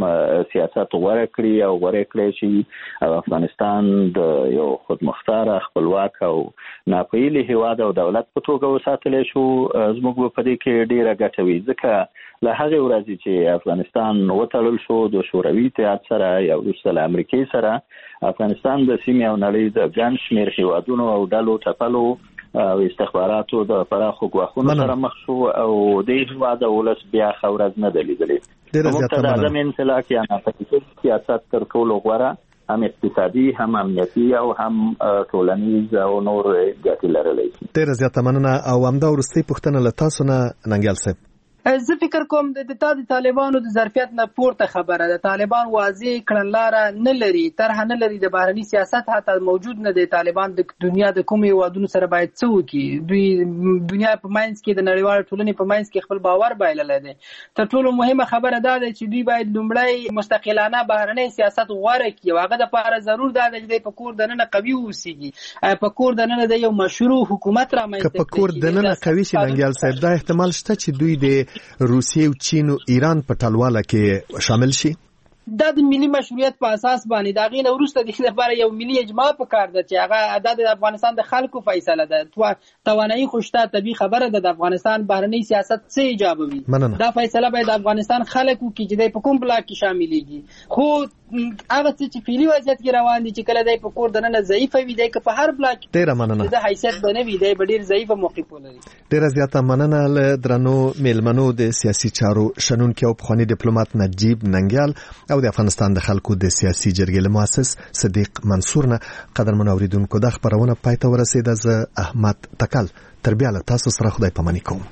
سیاست غوړه کړی او غوړه کړی چې افغانستان د یو خودمختار خپلواک او ناپېیلی هیواد او دولت په توګه وساتل شو. زموږ په دې کې ډیره ګټه وی ځکه له هغه ورځې چې افغانستان وتړل شو د شوروي اتحاد سره یا وروسته له امریکای سره افغانستان د سیمې او نړۍ د ګڼ شمېر هیوادونو او ډلو ټپلو او استخباراتو د پراخو ګواښونو سره مخ شو او د هیواد ولس بیا خورز نه دلیدلې. موږ ته د عدم انسلاک یا ناپېیلی سیاست تر ټولو غوره هم اقتصادي هم امنیتي او هم ټولنیز او نور ګټې لرلی شي. ډېره زیاته مننه او همدا وروستۍ پوښتنه له تاسو نه ننګیال صاحب. زه فکر کوم د تا د طالبانو د ظرفیت نه پورته خبره ده. طالبان واضح کړنلاره نه لري، طرح نه لري، د بهرني سیاست حتی موجود نه دی. طالبان د دنیا د کوم هیوادونو سره باید څه وکړي؟ دوی دنیا په منځ کې د نړیوال ټولنې په منځ کې خپل باور بایللی دی. تر ټولو مهمه خبره دا ده چې دوی باید لومړی مستقلانه بهرنی سیاست غوره کړي او هغه دپاره ضرور دا ده چې په کور دننه قوي واوسېږي، په کور دننه د یو مشروع حکومت رامنځته کړي. که په کور دننه قوي شي ننګیال صاحب، دا احتمال شته چې دوی د روسیې او چین او ایران په ټلواله کې شامل شي. دا د ملي مشروعیت په اساس باندې دا غینه وروسته د لپاره یو ملي اجماع په کار ده چې هغه د افغانستان د خلکو فیصله ده. توانایي خوشته طبي خبره ده د افغانستان بهرنی سیاست څه ایجابوي. دا فیصله باید د افغانستان خلکو کې چې د په کوم بلاک کې شاملېږي. خو هغه څه چې فعلي وضعیت کې روان دي چې کله دی په کور دننه ضعیفه وي، دی که په هر بلاک ډېره مننه د حیثیت به نه وي، دی به ډېر ضعیفه موقف ولري. ډېره زیاته مننه له درنو میلمنو د سیاسي چارو شنونکي او پخواني ډیپلوماټ نجیب ننګیال او د افغانستان د خلکو د سیاسي جرګې له مؤسس صدیق منصور نه. قدرمنو اوریدونکو دا خبرونه پای ته ورسېده. زه احمد تکل تر بیا له تاسو سره خدای پاماني کوم.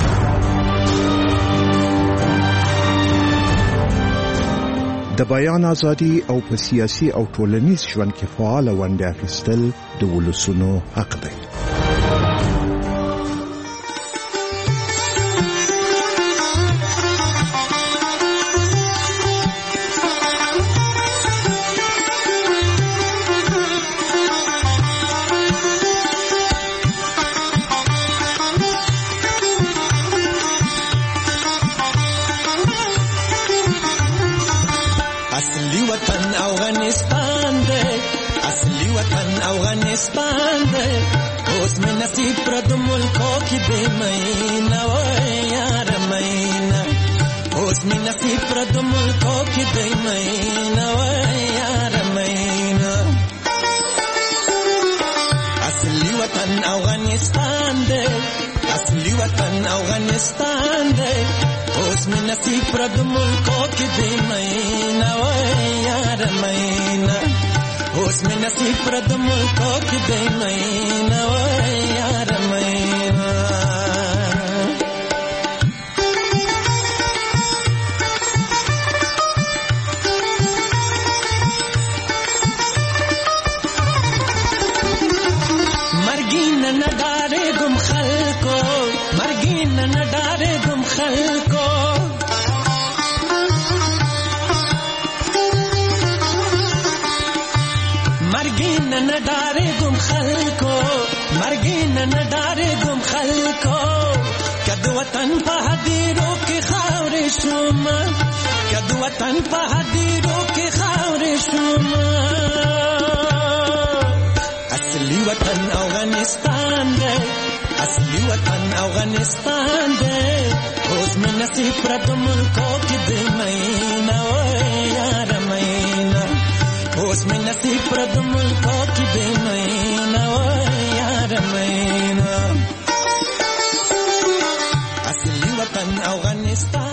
د بیان ازادي او په سیاسي او ټولنیز ژوند کې فعال ونډه اخیستل د ولسونو حق دی. اصلي وطن افغانستان دی اصلي وطن افغانستان دی اوس مې نصیب پر د ملکو کې بے مینا و یار مینا اوس مې نصیب پر د ملکو کې بے مینا و یار مینا اصلي وطن افغانستان دی اصلي وطن افغانستان دی اوس مې نصیب پر د ملکو کې بے مینا و یار مینا اوس مې نصیب پر د ملکو کې بے مینا و یار مینا مرګین نه ډارې ګم خلکو مرګین نه ډارې ګم خلکو مرګین نه ډارې ګم خلکو مرګین نه ډارې ګم خلکو کد وطن په هدیرو کې خاورې شوم کد وطن په هدیرو کې خاورې شوم اصلي وطن افغانستان دی اصلي وطن افغانستان دی اوس مې نصیب پر د ملکو کې بے مینا و یار مینا اوس مې نصیب پر د ملکو کې بے مینا و یار مینا اصلي وطن افغانستان